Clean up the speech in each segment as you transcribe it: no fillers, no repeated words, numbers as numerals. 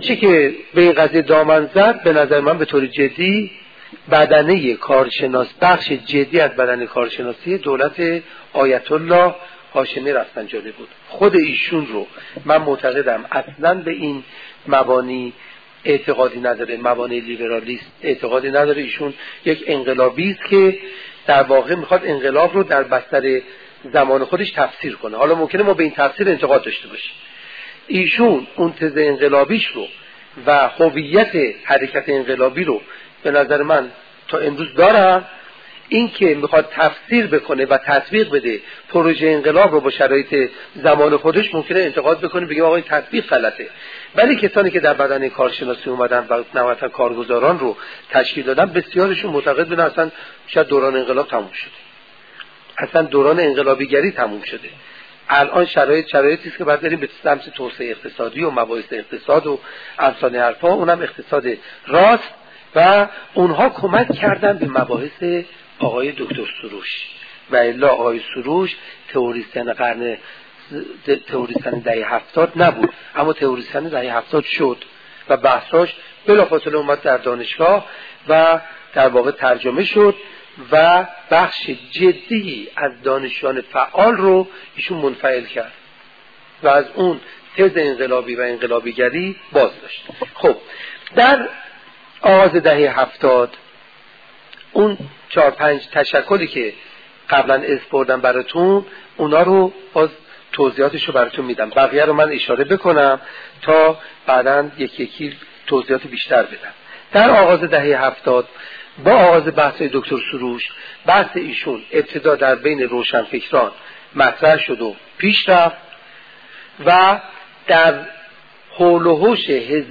چی که به این قضیه دامن زد به نظر من به طور جدی بدنه کارشناس، بخش جدی از بدنه کارشناسی دولت آیت الله هاشمی رفسنجانی بود. خود ایشون رو من معتقدم اصلا به این مبانی اعتقادی نداره، مبانی لیبرالیست اعتقادی نداره. ایشون یک انقلابی است که در واقع میخواد انقلاب رو در بستر زمان خودش تفسیر کنه. حالا ممکنه ما به این تفسیر انتقاد داشته باشیم. ایشون اون تز انقلابیش رو و هویت حرکت انقلابی رو به نظر من تا امروز دارن. این که میخواد تفسیر بکنه و تطبیق بده پروژه انقلاب رو با شرایط زمان خودش، ممکنه انتقاد بکنه بگه آقا این تطبیق غلطه. ولی کسانی که در بدن کارشناسی اومدن و نهایتا کارگزاران رو تشکیل دادن، بسیارشون معتقد بودن اصلا شاید دوران انقلاب تموم شده، اصلا دوران انقلابیگری تموم شده. الان شرایطی است که باید بریم به سمت توسعه اقتصادی و مباحث اقتصاد و امثال حرفا، اونم اقتصاد راست. و اونها کمک کردن به مباحث آقای دکتر سروش. و الا آقای سروش تئوریسین دهه 70 نبود، اما تئوریسین دهه 70 شد و بحثاش بلافاصله اومد در دانشگاه و در واقع ترجمه شد و بخش جدی از دانشجویان فعال رو ایشون منفعل کرد و از اون تز انقلابی و انقلابیگری باز داشت. خب در آغاز دهه 70 اون 4-5 تشکلی که قبلا اسپردم براتون، اونا رو باز توضیحاتش رو براتون میدم، بقیه رو من اشاره بکنم تا بعداً یکی توضیحات بیشتر بدم. در آغاز دهه 70 با آغاز بحث دکتر سروش، بحث ایشون ابتدا در بین روشنفکران مطرح شد و پیش رفت و در حول و حوش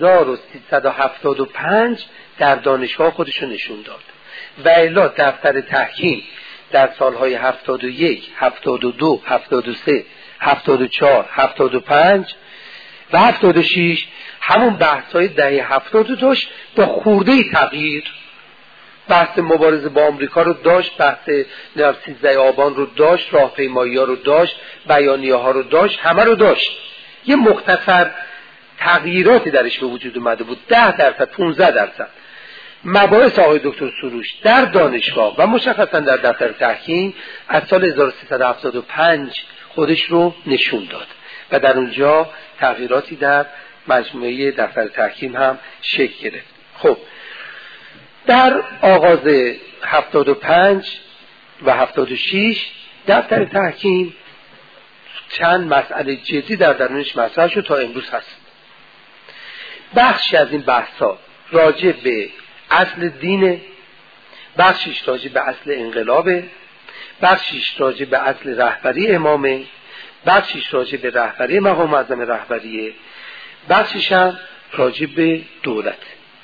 1375 در دانشگاه خودشو نشون داد. و الا دفتر تحکیم در سالهای 71 72 73 74 75 و 76 همون بحث‌های دهه 70 داشت با خورده تغییر. بحث مبارزه با آمریکا رو داشت، بحث 13 آبان رو داشت، راهپیمایی‌ها رو داشت، بیانیه‌ها رو داشت، همه رو داشت. یه مختصر تغییراتی درش به وجود اومده بود، 10% 15%. مباحث آقای دکتر سروش در دانشگاه و مشخصا در دفتر تحکیم از سال 1375 خودش رو نشون داد و در اونجا تغییراتی در مجموعه دفتر تحکیم هم شکل گرفت. خب در آغاز 75 و 76 دفتر تحکیم چند مسئله جدی در درونش مطرح شد تا امروز هست. بخشی از این بحثا راجع به اصل دینه، بخشیش راجع به اصل انقلابه، بخشیش راجع به اصل رهبری امامه، بخشیش راجع به رهبری مقام معظم رهبریه، بخشیش هم راجع به دولت.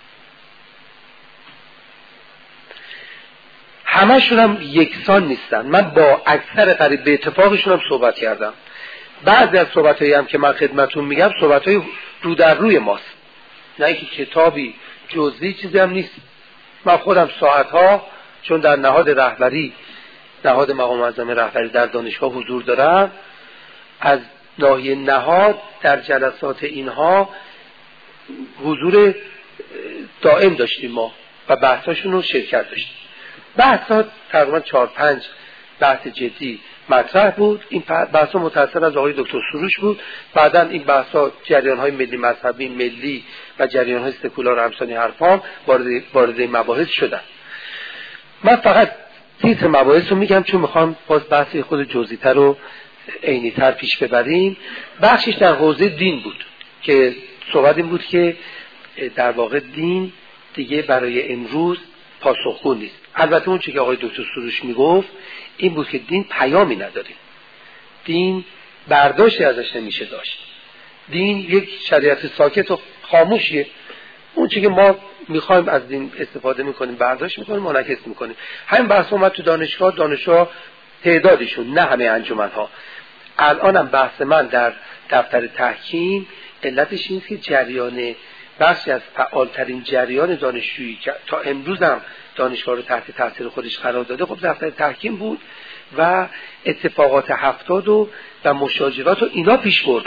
همشون هم یکسان نیستن. من با اکثر قریب به اتفاقشون هم صحبت کردم. بعضی از صحبتایی هم که من خدمتون میگم صحبتای رو در روی ماست، نه اینکه کتابی جزئی چیزی هم نیست. من خودم ساعتها چون در نهاد رهبری، نهاد مقام معظم رهبری در دانشگاه حضور دارم، از ناحیه نهاد در جلسات اینها حضور دائم داشتیم ما و بحثاشون رو شرکت داشتیم. بحثات تقریبا 4-5 بحث جدی مطرح بود. این بحثا متأثر از آقای دکتر سروش بود. بعداً این بحثا جریان‌های ملی مذهبی ملی و جریان‌های سکولار همسانی حرفام وارد این مباحث شدن. من فقط تیتر مباحث رو میگم چون میخوام باز بحث خود جزئی‌تر رو عینی‌تر پیش ببریم. بخشش در حوزه دین بود که صحبت این بود که در واقع دین دیگه برای امروز پاسخگو نیست. البته اون چیزی که آقای دکتر سروش میگفت این بود که دین پیامی نداره، دین برداشتی ازش نمیشه داشت، دین یک شریعت ساکت و خاموشیه. اون چیزی که ما میخوایم از دین استفاده میکنیم برداشت میکنیم منعکس میکنیم. همین بحث اومد تو دانشگاه تعدادشون، نه همه انجمن‌ها. الانم بحث من در دفتر تحکیم علتش این که جریان بخشی از فعالترین جریان دانشجویی که تا امروز هم دانشگاه رو تحت تاثیر خودش قرار داده خب دفتر تحکیم بود و اتفاقات 70 و مشاجرات و اینا پیش بردن.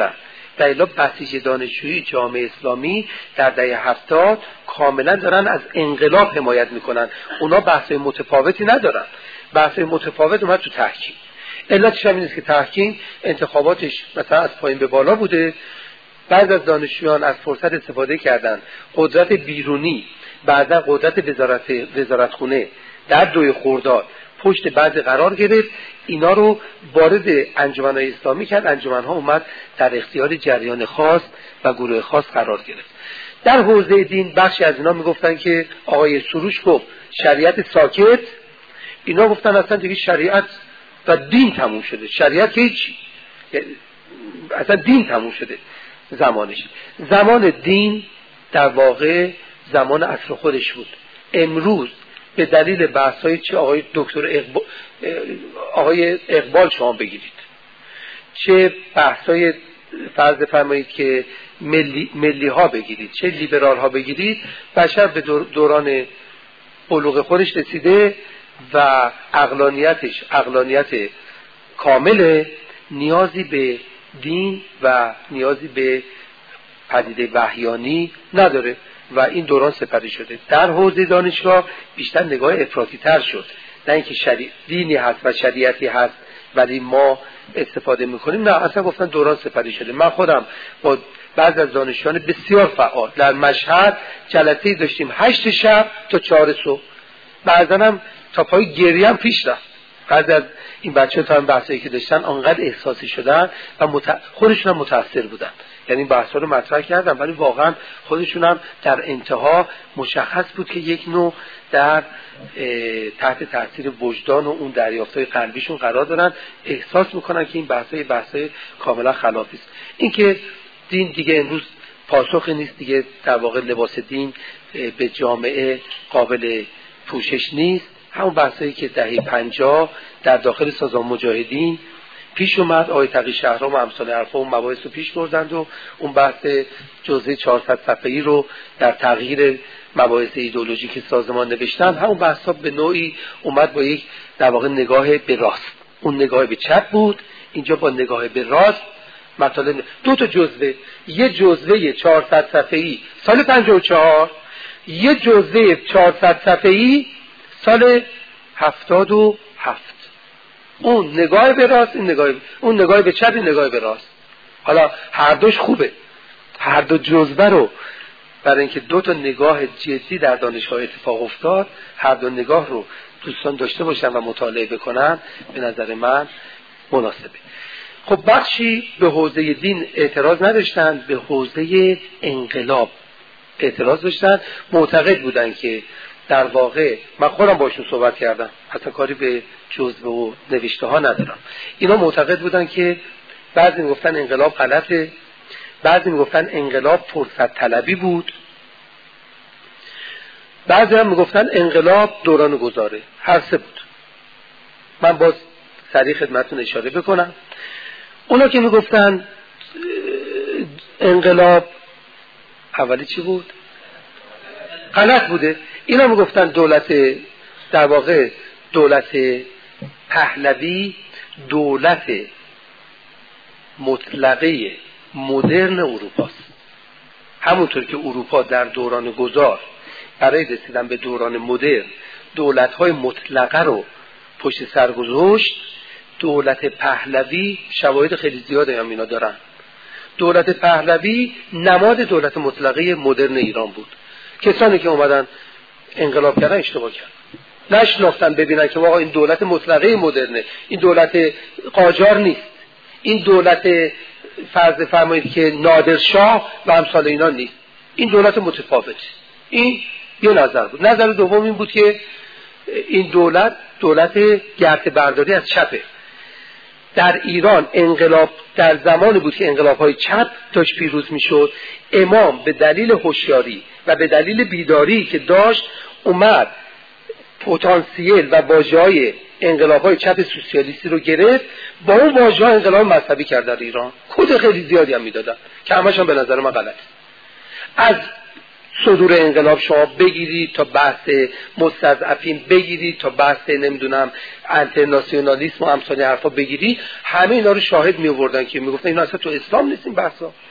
و الا بسیج دانشجویی جامعه اسلامی در دهه 70 کاملا دارن از انقلاب حمایت میکنن. اونا بحث متفاوتی ندارن. بحث متفاوت اومد تو تحکیم. علتش هم این است که تحکیم انتخاباتش مثلا از پایین به بالا بوده. بعض از دانشجویان از فرصت استفاده کردن، قدرت بیرونی، بعضا قدرت وزارتخونه در 2 خرداد پشت بعض قرار گرفت، اینا رو وارد انجمن‌های اسلامی کرد. انجمن‌ها اومد در اختیار جریان خاص و گروه خاص قرار گرفت. در حوزه دین بخشی از اینا میگفتن که آقای سروش گفت شریعت ساکت، اینا گفتن اصلا دیگه شریعت و دین تموم شده، شریعت که هیچی، اصلا دین تموم شده زمانش. زمان دین در واقع زمان عصر خودش بود. امروز به دلیل بحث‌های چه آقای دکتر آقای اقبال شما بگیرید، چه بحث‌های فرض فرمایید که ملی ها بگیرید، چه لیبرال ها بگیرید، بشر به دوران بلوغ خودش رسیده و عقلانیت کامل، نیازی به دین و نیازی به پدیده وحیانی نداره و این دوران سپری شده. در حوزه دانشگاه بیشتر نگاه افراطی تر شد، نه اینکه دینی هست و شریعتی هست ولی ما استفاده میکنیم، نه، اصلا گفتن دوران سپری شده. من خودم با بعض از دانشجویان بسیار فعال در مشهد جلسه‌ای داشتیم 8 شب تا 4 صبح، بعضا هم تا پای گریه هم پیش رفت. بعضی از این بچه‌ها تا این بحثایی که داشتن انقدر احساسی شدن و خودشون هم متاثر بودن، یعنی بحثا رو مطرح کردن ولی واقعا خودشون هم در انتها مشخص بود که یک نوع در تحت تاثیر وجدان و اون دریافت‌های قلبیشون قرار دارن، احساس میکنن که این بحثای کاملا خلافی است. این که دین دیگه امروز پاسخی نیست، دیگه در واقع لباس دین به جامعه قابل پوشش نیست. همون بحثایی که دهه 50 در داخل سازمان مجاهدین پیش اومد، آقای تقی شهرام و امثال حرفا اون مباحث رو پیش بردند و اون بحث جزء 400 صفحه‌ای رو در تغییر مباحث ایدئولوژیک سازمان نوشتن. همون بحثا به نوعی اومد با یک در واقع نگاه به راست، اون نگاه به چپ بود، اینجا با نگاه به راست مطالب 2 تا جزوه، یه جزوه 400 صفحه‌ای سال 54، یه جزوه 400 صفحه‌ای سال 77. اون نگاه به راست، اون نگاه به چپ، این نگاه به راست. حالا هر دوش خوبه، هر دو جزوه رو برای اینکه 2 تا نگاه جدی در دانشگاه اتفاق افتاد، هر دو نگاه رو دوستان داشته باشن و مطالعه بکنن، به نظر من مناسبه. خب بخشی به حوزه دین اعتراض نداشتن، به حوزه انقلاب اعتراض داشتن. معتقد بودن که در واقع، من خودم باشون صحبت کردم، حتی کاری به جزوه و نوشته ها ندارم، اینا معتقد بودن که بعضی میگفتن انقلاب غلطه، بعضی میگفتن انقلاب فرصت طلبی بود، بعضی هم میگفتن انقلاب دوران گذاره. هر سه بود. من باز سریع خدمتتون اشاره بکنم. اونا که میگفتن انقلاب اولی چی بود؟ غلط بوده. اینا میگفتن دولت، در واقع دولت پهلوی دولت مطلقه مدرن اروپاست. همونطور که اروپا در دوران گذار برای رسیدن به دوران مدرن دولت‌های مطلقه رو پشت سر گذاشت، دولت پهلوی شواهد خیلی زیادی هم اینا دارن. دولت پهلوی نماد دولت مطلقه مدرن ایران بود. کسانی که اومدن انقلاب کردن اشتباه کردن، نشناختن ببینن که واقعا این دولت مطلقه مدرنه، این دولت قاجار نیست، این دولت فرض فرمایید که نادرشاه و امثال اینا نیست، این دولت متفاوته. این یه نظر بود. نظر دوم این بود که این دولت گرد برداری از چپه. در ایران انقلاب در زمانی بود که انقلاب‌های چپ داشت پیروز میشد. امام به دلیل هوشیاری و به دلیل بیداری که داشت اومد پتانسیل و واژه‌های انقلاب‌های چپ سوسیالیستی رو گرفت، با اون واژه‌ها انقلاب مذهبی کرد در ایران. کد خیلی زیادی هم میدادن که همش هم به نظر من غلطه. از صدور انقلاب شما بگیرید تا بحث مستضعفین، بگیرید تا بحث نمیدونم انترناسیونالیسم و امثال حرفا بگیرید، همه اینا رو شاهد می آوردن که میگفتن اینا اصلا تو اسلام نیست این بحثا.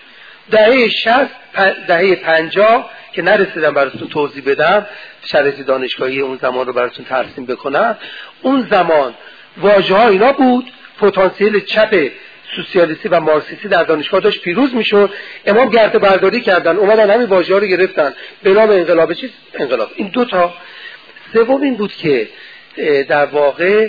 دهه 60 دهه 50 که نرسیدم براتون توضیح بدم، شرایط دانشگاهی اون زمان رو براتون ترسیم بکنم. اون زمان واژه‌ها اینا بود، پتانسیل چپ سوسیالیستی و مارکسیستی در دانشگاه داشت پیروز میشد. امام گرده برداری کردن، اومدن همین واژه‌ها رو گرفتن به نام انقلاب. چیز انقلاب این دو تا. سوم این بود که در واقع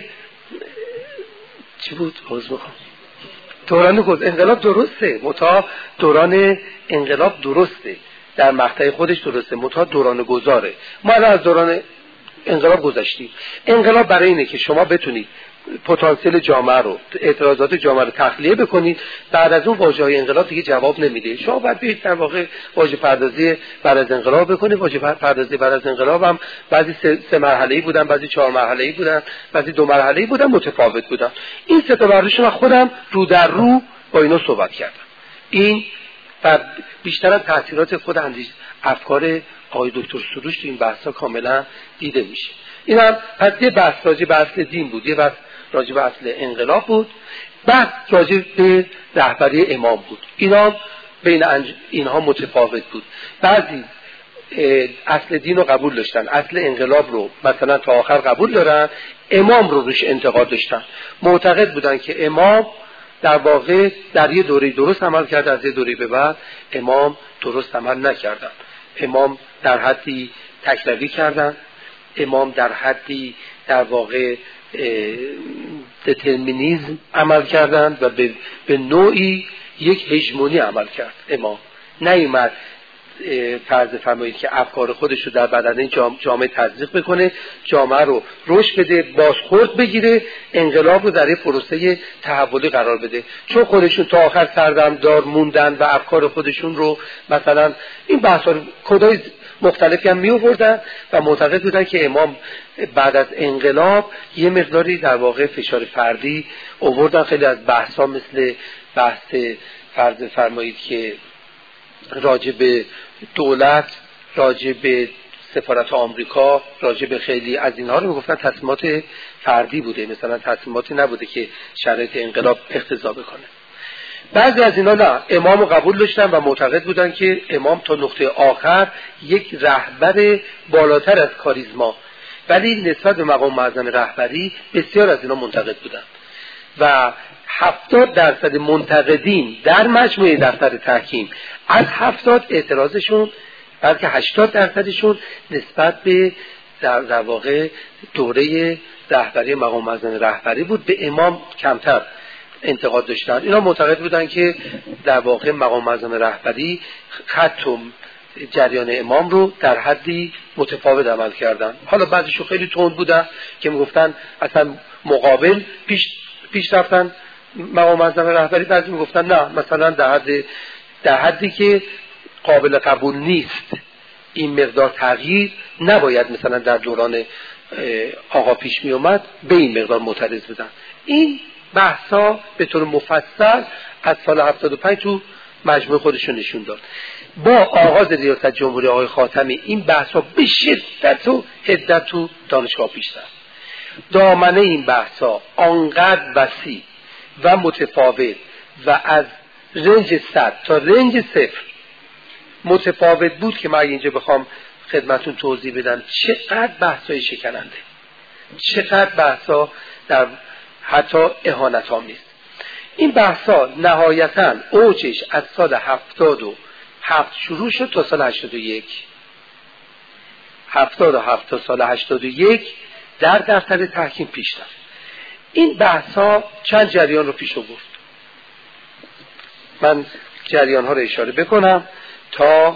چی بود؟ دوران انقلاب درسته، متا دوران انقلاب درسته، در مقطع خودش درسته، متا دوران گذاره. ما الان از دوران انقلاب گذشتیم. انقلاب برای اینه که شما بتونید پتانسیل جامعه رو، اعتراضات جامعه رو تخلیه بکنید. بعد از اون واژه‌های انقلاب دیگه جواب نمیده. شما باید برید در واقع واژه پردازی بعد از انقلاب بکنید. واژه پردازی بعد از انقلاب هم بعضی 3 مرحله‌ای بودن، بعضی 4 مرحله‌ای بودن، بعضی 2 مرحله‌ای بودن، متفاوت بودن. این 3 تا برداشت من خودم رو در رو با اینا صحبت کردم. این بیشتر از تاثیرات خود افکار آقای دکتر سروش تو این بحثا کاملا دیده میشه. اینم پس یه بحث راجع به اصل دین بود، یه بحث راجع به اصل انقلاب بود، بحث راجع به رهبری امام بود. اینا بین اینها متفاوت بود. بعضی اصل دین رو قبول داشتن، اصل انقلاب رو مثلا تا آخر قبول دارن، امام رو روش انتقاد داشتن. معتقد بودن که امام در واقع در یه دوره درست عمل کرد، از یه دوره به بعد امام درست عمل نکردن. امام در حدی تکروی کردن، امام در حدی در واقع دترمینیزم عمل کردن و به نوعی یک هژمونی عمل کرد. امام نیومد فرض فرمایید که افکار خودش رو در بدن جامعه تزریق بکنه، جامعه رو رشد بده، بازخورد بگیره، انقلاب رو در یک پروسه تحولی قرار بده. چون خودشون تا آخر سردمدار موندن و افکار خودشون رو مثلا این بحثا کدای مختلفی هم می آوردن و معتقد بودن که امام بعد از انقلاب یه مقداری در واقع فشار فردی آوردن. خیلی از بحثا مثل بحث فرض فرمایید که راجع به دولت، راجع به سفارت آمریکا، راجع به خیلی از اینها رو میگفتن تصمیمات فردی بوده، مثلا تصمیماتی نبوده که شرایط انقلاب اقتضا بکنه. بعضی از اینا نه، امام رو قبول داشتن و معتقد بودن که امام تا نقطه آخر یک رهبر بالاتر از کاریزما، ولی نسبت به مقام معظم رهبری بسیار از اینا منتقد بودن و 70% منتقدین در مجموعه دفتر تحکیم از 70 اعتراضشون بلکه 80%شون نسبت به در واقع دوره رهبری مقام معظم رهبری بود. به امام کمتر انتقاد داشتن. اینا معتقد بودن که در واقع مقام معظم رهبری خط و جریان امام رو در حدی متفاوت عمل کردن. حالا بعضیشون خیلی تند بودن که میگفتن اصلا مقابل پیش رفتن مقام معظم رهبری، بعضی میگفتن نه، مثلا در حدی که قابل قبول نیست این مقدار تغییر نباید مثلا در دوران آقا پیش می اومد، به این مقدار معترض بودن. این بحثا به طور مفصل از سال 75 تو مجموعه خودشون نشون داد. با آغاز ریاست جمهوری آقای خاتمی این بحثا به شدت و حدت تو دانشگاه پیش رفت. دامنه این بحثا آنقدر وسیع و متفاوت و از رنج 100 تا رنج 0 متفاوت بود که من اینجا بخوام خدمتون توضیح بدم چقدر بحثای شکننده، چقدر بحثا در حتی اهانت آمیز. این بحثا نهایتاً اوجش از سال 77 شروع شد تا سال 81. 77 تا سال 81 در دفتر تحکیم پیش رفت. این بحثا چند جریان رو پیش آورد. من جریان ها رو اشاره بکنم تا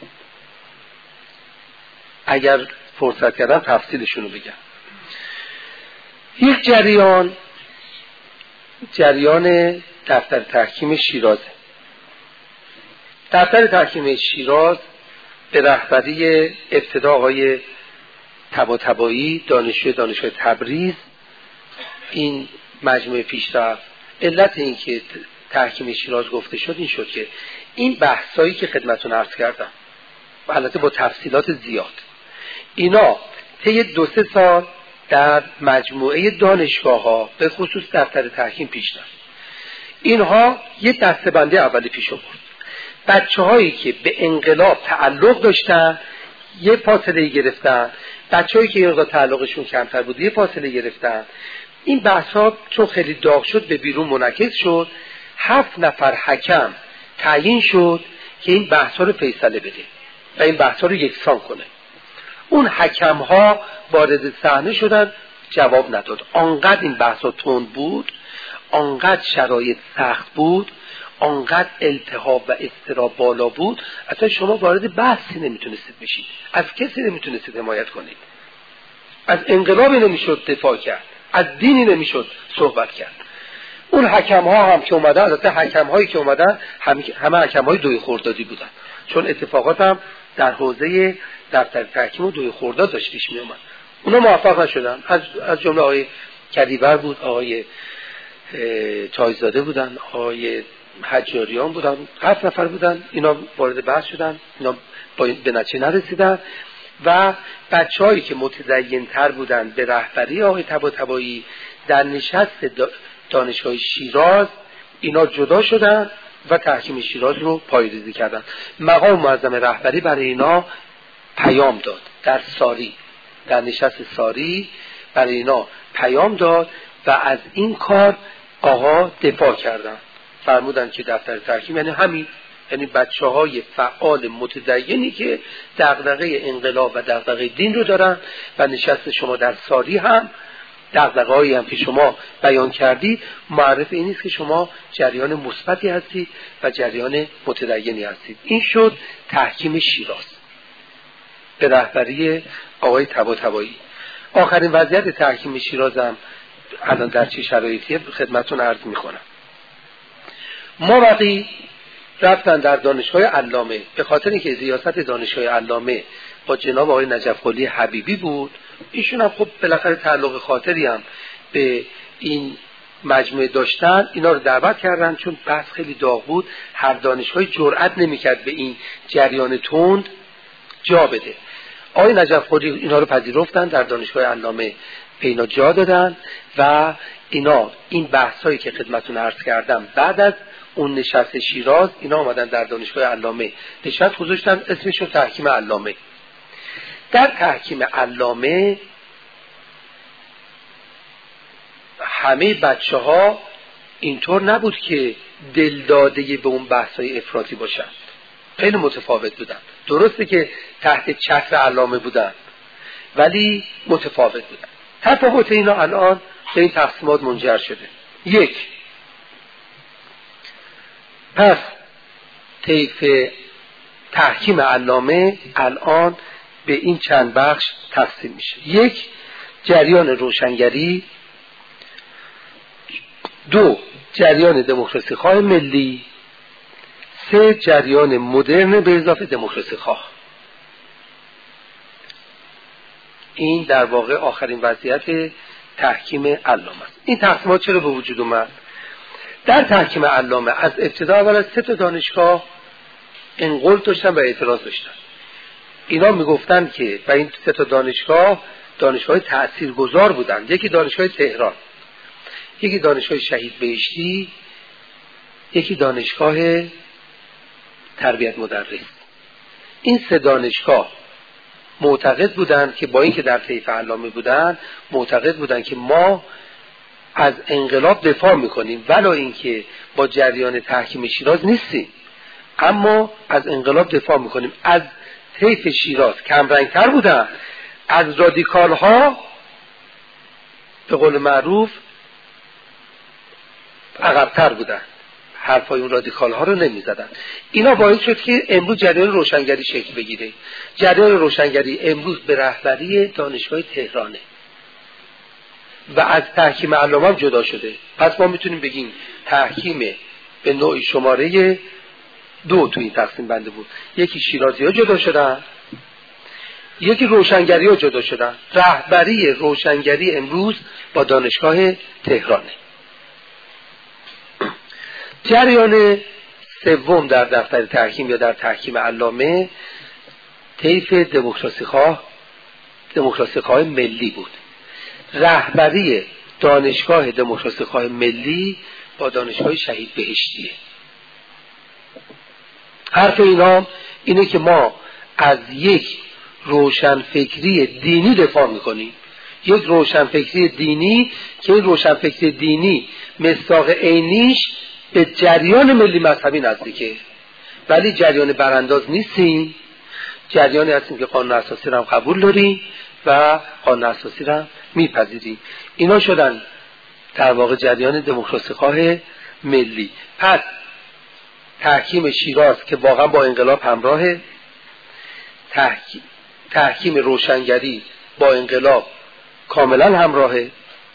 اگر فرصت کردم تفصیلشون رو بگم. یک جریان دفتر تحکیم شیراز. دفتر تحکیم شیراز به رهبری ابتدا آقای طباطبایی دانشگاه تبریز این مجموعه پیش رفت. علت این که تحکیم شیراز گفته شد این شد که این بحثایی که خدمتتون عرض کردم و البته با تفصیلات زیاد، اینا طی 2-3 سال در مجموعه دانشگاه‌ها به خصوص دفتر تحکیم پیش رفت. اینها یه دسته‌بندی اولی پیش آورد. بچه‌هایی که به انقلاب تعلق داشتن یه فاصله گرفتن، بچه‌هایی که یه تعلقشون کمتر بود یه فاصله گرفتن. این بحث‌ها چون خیلی داغ شد به بیرون منعکس شد. 7 نفر حکم تعیین شد که این بحث‌ها رو فیصله بده و این بحث‌ها رو یکسان کنه. اون حکم‌ها وارد صحنه شدن، جواب نداد. آنقدر این بحث‌ها تند بود، آنقدر شرایط سخت بود، آنقدر التهاب و اضطراب بالا بود، اصلا شما وارد بحثی نمیتونستید بشید، از کسی نمیتونستید حمایت کنید، از انقلابی نمیشد دفاع کرد، از دینی نمیشد صحبت کرد. اون حکم ها هم که اومدن، البته حکم هایی که اومدن همه حکم های دوی خردادی بودن، چون اتفاقات هم در حوزه دفتر تحکیم و دوی خرداد داشت پیش می اومد. اونا موفق نشدن. از جمله آقای کدیور بود، آقای چایزاده بودن، آقای حجاریان بودن، 7 نفر بودن. اینا وارد بحث شدن، اینا به نتیجه نرسیدن و بچه‌هایی که متدین تر بودن به رهبری آقای طباطبایی در نشست دانشگاه شیراز اینا جدا شدن و تحکیم شیراز رو پایه‌ریزی کردن. مقام معظم رهبری برای اینا پیام داد در ساری، در نشست ساری برای اینا پیام داد و از این کار آقا دفاع کردن. فرمودن که دفتر تحکیم یعنی همین، یعنی بچه‌های فعال متدینی که دغدغه انقلاب و دغدغه دین رو دارن و نشست شما در ساری هم دغدغه‌هایی هم که شما بیان کردید معرف این نیست که شما جریان مثبتی هستید و جریان متدینی هستید. این شد تحکیم شیراز به رهبری آقای طباطبایی. آخرین وضعیت تحکیم شیراز هم الان در چه شرایطیه خدمتتون عرض می‌کنم. ما وقتی رفتن در دانشگاه علامه، به خاطر اینکه ریاست دانشگاه علامه با جناب آقای نجف قلی حبیبی بود، ایشون هم خب بالاخره تعلق خاطری هم به این مجموعه داشتن، اینا رو دعوت کردن. چون بحث خیلی داغ بود، هر دانشگاهی جرئت نمی‌کرد به این جریان تند جا بده. آقای نجف قلی اینا رو پذیرفتن، در دانشگاه علامه به اینا جا دادن و اینا این بحثایی که خدمتتون عرض کردم بعد از اون نشست شیراز اینا اومدن در دانشگاه علامه نشست گذاشتن، اسمش رو تحکیم علامه. در تحکیم علامه همه بچه‌ها اینطور نبود که دل داده به اون بحث‌های افراطی باشن، خیلی متفاوت بودن. درسته که تحت چتر علامه بودن ولی متفاوت بودن. تفاوت اینا الان به این تقسیمات منجر شده. یک، پس طیف تحکیم علامه الان به این چند بخش تقسیم میشه. یک، جریان روشنگری. 2، جریان دموکراسی خواه ملی. 3، جریان مدرن به اضافه دموکراسی خواه. این در واقع آخرین وضعیت تحکیم علامه است. این تقسیمات چرا به وجود اومد؟ در تحکیم علامه از ابتدا اول از 3 دانشگاه انقل داشتن و اعتراض داشتن. اینا میگفتن که و این 3 دانشگاه تاثیرگذار بودن. یکی دانشگاه تهران، یکی دانشگاه شهید بهشتی، یکی دانشگاه تربیت مدرس. این 3 دانشگاه معتقد بودن که با اینکه در طیف علامه بودن، معتقد بودن که ما از انقلاب دفاع میکنیم ولی اینکه با جریان تحکیم شیراز نیستیم، اما از انقلاب دفاع میکنیم. از طیف شیراز کم رنگتر بودن، از رادیکال ها به قول معروف عقبتر بودن، حرفای اون رادیکال ها رو نمی زدن. اینا باعث شد که امروز جریان روشنگری شکل بگیره. جریان روشنگری امروز به رهبری دانشگاه تهرانه و از تحکیم علامه جدا شده. پس ما میتونیم بگیم تحکیم به نوعی شماره 2 تو این تقسیم بنده بود. یکی شیرازی ها جدا شدن، یکی روشنگری ها جدا شدن. رهبری روشنگری امروز با دانشگاه تهرانه. جریان سوم در دفتر تحکیم یا در تحکیم علامه طیف دموکراسی خواه ملی بود. رهبری دانشگاه دموکراسی خواه ملی با دانشگاه شهید بهشتیه. حرف اینا اینه که ما از یک روشنفکری دینی دفاع میکنیم، یک روشنفکری دینی که این روشنفکری دینی مصداق عینیش به جریان ملی مذهبی نزدیکه، ولی جریان برانداز نیستیم، جریانی هستیم که قانون اساسی رو هم قبول داریم و قانون اساسی رو هم میپذیریم. اینا شدن در واقع جریان دموکراسی خواه ملی. پس تحکیم شیراز که واقعا با انقلاب همراهه، تحکیم روشنگری با انقلاب کاملا همراهه،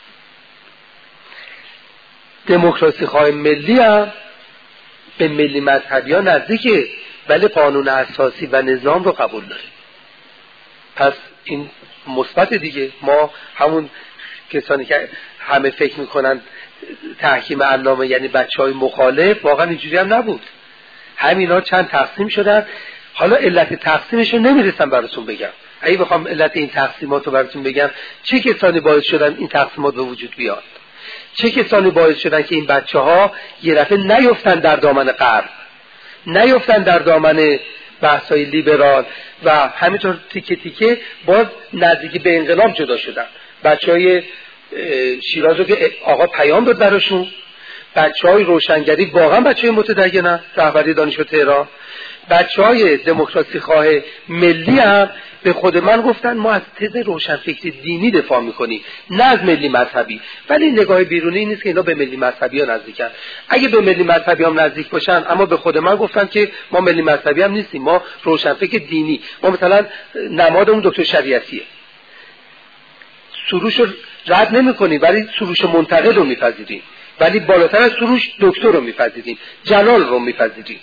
دموکراسی خواه ملی هم به ملی مذهبی ها نزدیکه ولی قانون اساسی و نظام رو قبول داره. پس این مثبت دیگه. ما همون کسانی که همه فکر میکنن تحکیم علامه یعنی بچهای مخالف، واقعا اینجوری هم نبود. همینا چند تقسیم شدن. حالا علت تقسیمش رو نمیرسم براتون بگم. اگه بخوام علت این تقسیمات رو براتون بگم، چه کسانی باعث شدن این تقسیمات به وجود بیاد، چه کسانی باعث شدن که این بچه ها یه دفعه نیفتن در دامن غرب، نیفتن در دامن بحث‌های لیبرال و همینطور تیکه تیکه باز نزدیکی به انقلاب جدا شدن. بچهای شیراز رو که آقا پیام داد براشون، بچهای روشنگری واقعا بچهای متدینن، رهبری دانشگاه تهران، بچهای دموکراسی خواه ملی هم به خود من گفتن ما از تز روشنفکری دینی دفاع میکنیم نه از ملی مذهبی. ولی نگاه بیرونی این نیست که اینا به ملی مذهبی ها نزدیکن. اگه به ملی مذهبی هم نزدیک باشن، اما به خود من گفتن که ما ملی مذهبی هم نیستیم، ما روشنفکر دینی. ما مثلا نمادمون دکتر شریعتیه، سروش رو رد نمی‌کنیم ولی سروش منتقد رو میپذیریم، ولی بالاتر از سروش دکتر رو میپذیریم، جلال رو میپذیریم.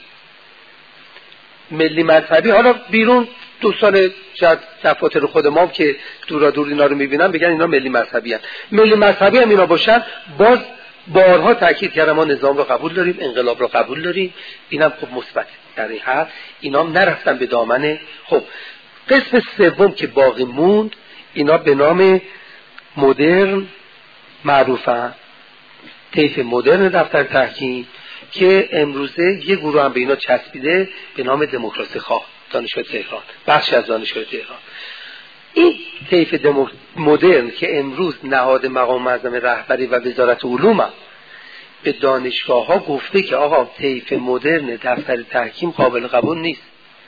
ملی مذهبی حالا بیرون دوستان دفاتر خود ما که دورا دور اینا رو میبینن بگن اینا ملی مذهبی هستن. ملی مذهبی هم اینا باشن، باز بارها تاکید کردم ما نظام رو قبول داریم، انقلاب رو قبول داریم. اینم خب مثبت در این حال. اینا هم نرفتن به دامن. خب قسم سوم که باقی موند، اینا به نام مدرن معروفن، طیف مدرن دفتر تحکیم که امروزه یه گروه هم به اینا چسبیده به نام دموکراسی خواه دانشگاه تهران، بخشی از دانشگاه تهران. این طیف مدرن که امروز نهاد مقام معظم رهبری و وزارت علوم هم به دانشگاه ها گفته که آقا طیف مدرن دفتر تحکیم قابل قبول نیست،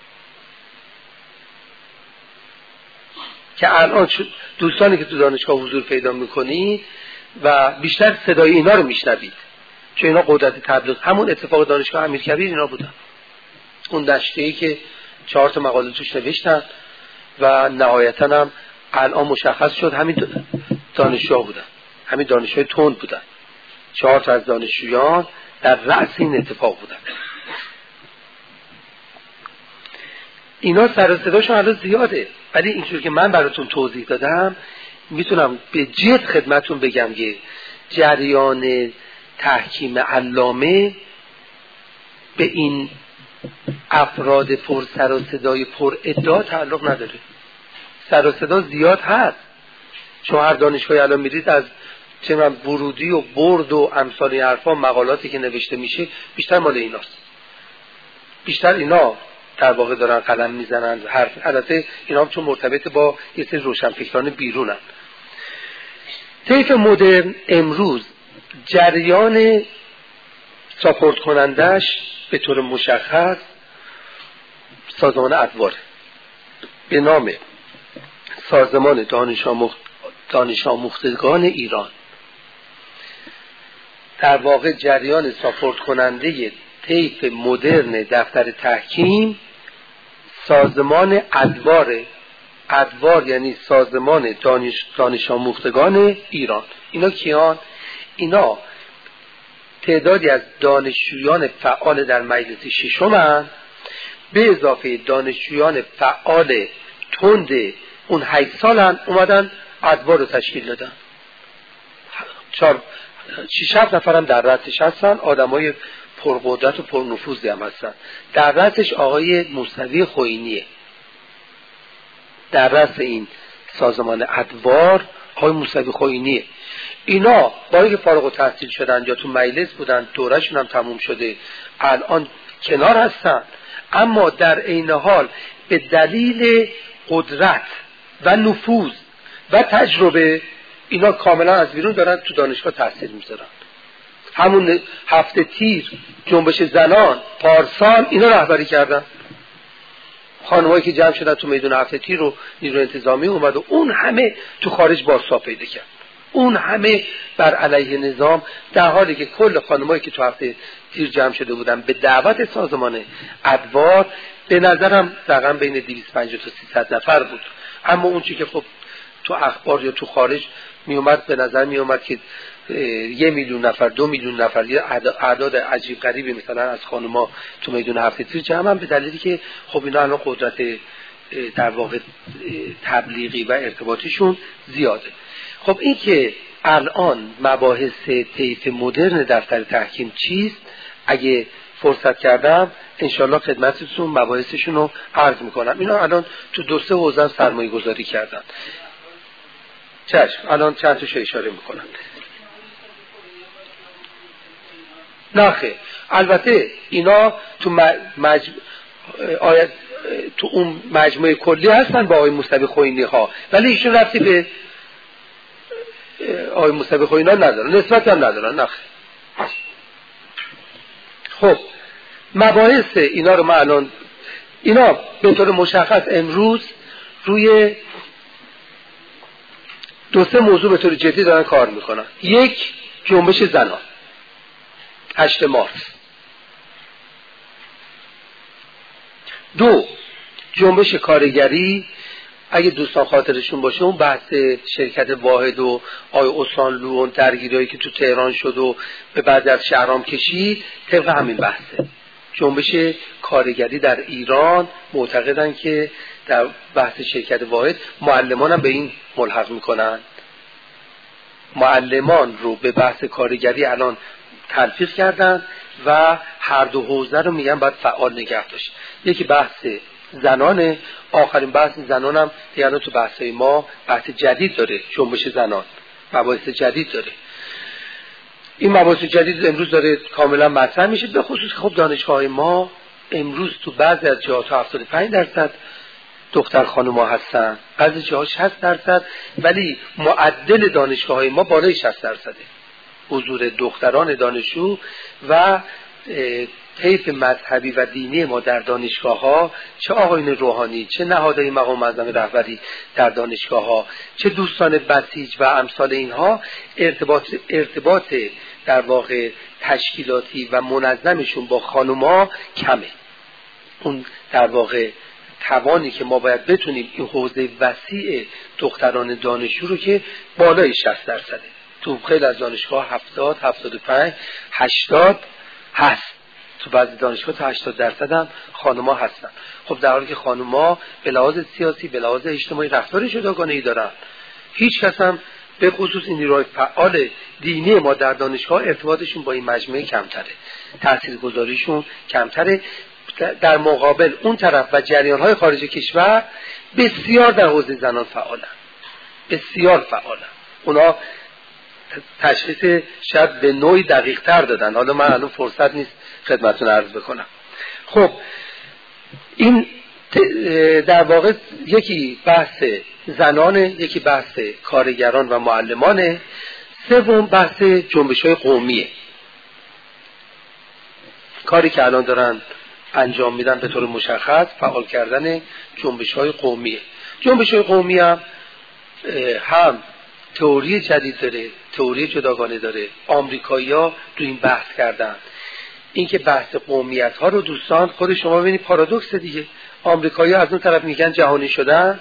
که الان دوستانی که تو دانشگاه حضور پیدا میکنید و بیشتر صدای اینا رو میشنوید، چون اینا قدرت تبلیغ. همون اتفاق دانشگاه امیرکبیر اینا بودن، اون دشته‌ای که 4 تا مقاله توش نوشتن و نهایتاً هم الان مشخص شد همین دانشجوها بودن، همین دانشجوی تند بودن. 4 تا از دانشجویان در رأس این اتفاق بودن. اینا سر و صداشون الان زیاده، ولی اینجور که من براتون توضیح دادم میتونم به جد خدمتون بگم که جریان تحکیم علامه به این افراد پر سر و صدای پر ادعا تعلق نداره. سر و صدا زیاد هست، چون هر دانشگاهی الان میرید از چه من ورودی و برد و امثال حرفا مقالاتی که نوشته میشه بیشتر مال ایناست، بیشتر اینا در واقع دارن قلم میزنن حرف. البته اینا هم چون مرتبط با یه سری روشنفکران بیرونن. طیف مدرن امروز جریان ساپورت کنندش به طور مشخص سازمان ادوار به نام سازمان دانش آموختگان ایران. در واقع جریان ساپورت کننده طیف مدرن دفتر تحکیم سازمان ادواره. ادوار یعنی سازمان دانش آموختگان ایران. اینا کیان؟ اینا تعدادی از دانشجویان فعال در مجلس ششم به اضافه دانشجویان فعال تند اون 8 سالن اومدن ادوار رو تشکیل دادن. 6-7 نفرم در رأسش هستن، آدمای پرقدرت و پرنفوذی هم هستن. در رأسش آقای موسوی خوئینیه. در رأس این سازمان ادوار آقای موسوی خوئینیه. اینا با اینکه فارغ التحصیل شدن یا تو مجلس بودن، دورهشون هم تموم شده، الان کنار هستن، اما در عین حال به دلیل قدرت و نفوذ و تجربه اینا کاملا از بیرون دارن تو دانشگاه تاثیر میذارن. همون هفته تیر، جنبش زنان، پارسال اینا رهبری کردن. خانمایی که جمع شدن تو میدون هفته تیر رو نیروی انتظامی اومد و اون همه تو خارج بازتاب پیدا کرد. اون همه بر علیه نظام، در حالی که کل خانمایی که تو هفته تیر جمع شده بودن به دعوت سازمان ادوار به نظرم رقم بین 250 تا 300 نفر بود. اما اون چی که خب تو اخبار یا تو خارج می اومد به نظر می اومد که 1 میلیون نفر 2 میلیون نفر یه اعداد عجیب غریبی مثلا از خانم‌ها تو میدون هفته تیر جمع هم، به دلیلی که خب اینا الان قدرت در واقع تبلیغی و ارتباطیشون زیاده. خب این که الان مباحث طیف مدرن دفتر تحکیم چیست، اگه فرصت کردم انشالله خدمتتون مباحثشون رو عرض میکنم. اینا الان تو 2-3 حوزه سرمایه گذاری کردن. چشم الان چند تاشو اشاره میکنم. نخه البته اینا تو تو اون مجموعه کلی هستن با آقای موسوی خوئینی ها، ولی ایشون رفتی به آقای موسوی خوئینی ها ندارن، نسبت هم ندارن. نخه خب مباحث اینا رو من الان اینا به طور مشخص امروز روی 2-3 موضوع به طور جدی دارن کار میکنن. یک، جنبش زنان 8 مارس. 2، جنبش کارگری. اگه دوستان خاطرشون باشه اون بحث شرکت واحد و آقای اوسانلو و درگیریایی که تو تهران شد و به بعد از شهرام کشید، طبق همین بحثه. جنبش کارگری در ایران معتقدن که در بحث شرکت واحد معلمان هم به این ملحق میکنن. معلمان رو به بحث کارگری الان تلفیق کردن و هر دو حوزه رو میگن باید فعال نگه داشت. یکی بحث زنانه، آخرین بحث زنان هم دیگه تو بحثای ما بحث جدید داره، جنبش زنان مباحث جدید داره. این مباحث جدید امروز داره کاملا مطرح میشه، به خصوص که خب دانشگاه ما امروز تو بعضی از جاها تا 75% دختر خانوما هستن، بعضی جاها 60%، ولی معدل دانشگاه ما بالای 60%. حضور دختران دانشجو و طیف مذهبی و دینی ما در دانشگاه ها، چه آقایون روحانی، چه نهادهای مقام معظم رهبری در دانشگاه ها، چه دوستان بسیج و امثال اینها، ارتباط در واقع تشکیلاتی و منظمشون با خانوما کمه. اون در واقع توانی که ما باید بتونیم این حوزه وسیع دختران دانشجو رو که بالای 60% تو خیلی از دانشگاه 70 75 80 هست، تو بعضی دانشگاه تا 80% هم خانم‌ها هستن. خب در حالی که خانم‌ها به لحاظ سیاسی به لحاظ اجتماعی رفتار جداگانه‌ای دارن، هیچ کس هم به خصوص این نیروهای فعال دینی ما در دانشگاه ارتباطشون با این مجموعه کمتره، تاثیرگذاریشون کمتره. در مقابل اون طرف و جریان‌های خارج کشور بسیار در حوزه زنان فعالن، بسیار فعالن. اونا تشخیص شاید به نوعی دقیق تر دادن، حالا من الان فرصت نیست خدمتتون عرض بکنم. خب این در واقع یکی بحث زنانه، یکی بحث کارگران و معلمانه، سوم بحث جنبش‌های قومیه، کاری که الان دارن انجام میدن به طور مشخص فعال کردن جنبش‌های قومیه. جنبش‌های قومی هم تئوری جدید داره، تئوری جداگانه داره. آمریکایی‌ها تو این بحث کردن، اینکه بحث قومیت‌ها رو دوستان خود شما ببینید پارادوکس دیگه. آمریکایی‌ها از اون طرف میگن جهانی شدن،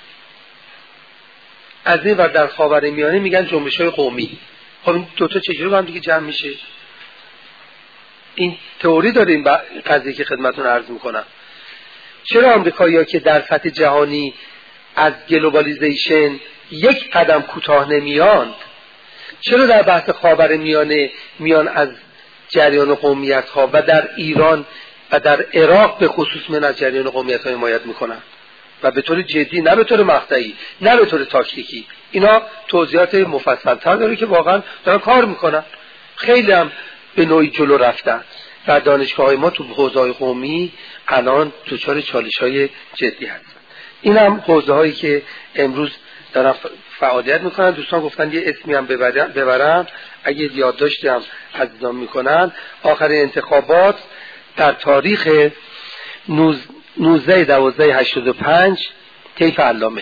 از این ور در خاورمیانه میگن جنبش‌های قومی. خب این دو تا چجوری با هم دیگه جمع میشه؟ این تئوری داره این قضیه که خدمتتون عرض میکنم. چرا آمریکایی‌ها که در سطح جهانی از گلوبالیزیشن یک قدم کوتاه نمیاند، چرا در بحث خاورمیانه میان از جریان قومیت‌ها و در ایران و در عراق به خصوص من از جریان قومیت‌ها حمایت میکنن و به طور جدی، نه به طور مقطعی، نه به طور تاکتیکی؟ اینا توضیحات مفصل‌تر داره که واقعا دارن کار میکنن، خیلی هم به نوعی جلو رفتن. در دانشگاه‌های ما تو حوزه‌های قومی الان دچار چالش‌های جدی هستن. این هم حوزه‌هایی که امروز دارن فعالیت میکنن. دوستان گفتن یه اسمی هم ببرم اگه یادداشتی هم عزیزان میکنن. آخرین انتخابات در تاریخ 19/12/85 طیف علامه،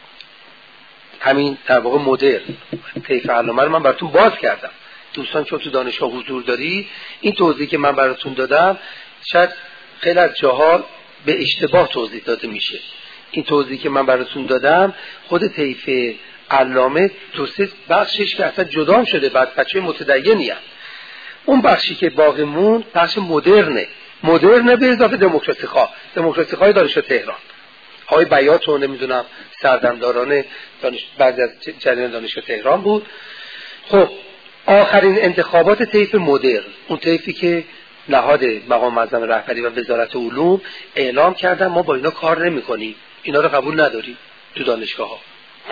همین در واقع مدرن طیف علامه رو من براتون باز کردم. دوستان چون تو دانشگاه حضور داری، این توضیحی که من براتون دادم شاید خیلی از جاها به اشتباه توضیح داده میشه. این توضیحی که من براتون دادم خود طیف علامه دو سه بخشش که اصلا جدا شده، بعد بچه متدینی هست. اون بخشی که باقی موند بخش مدرنه به اضافه دموکراسی خواه دانشگاه تهران، آقای بیات و نمیدونم سردمداران بعضی از جریان دانشگاه تهران بود. خب آخرین انتخابات طیف مدرن، اون طیفی که نهاد مقام معظم رهبری و وزارت علوم اعلام کردن ما با اینا کار نمی کنیم، اینا رو قبول نداریم تو دانشگاه ها.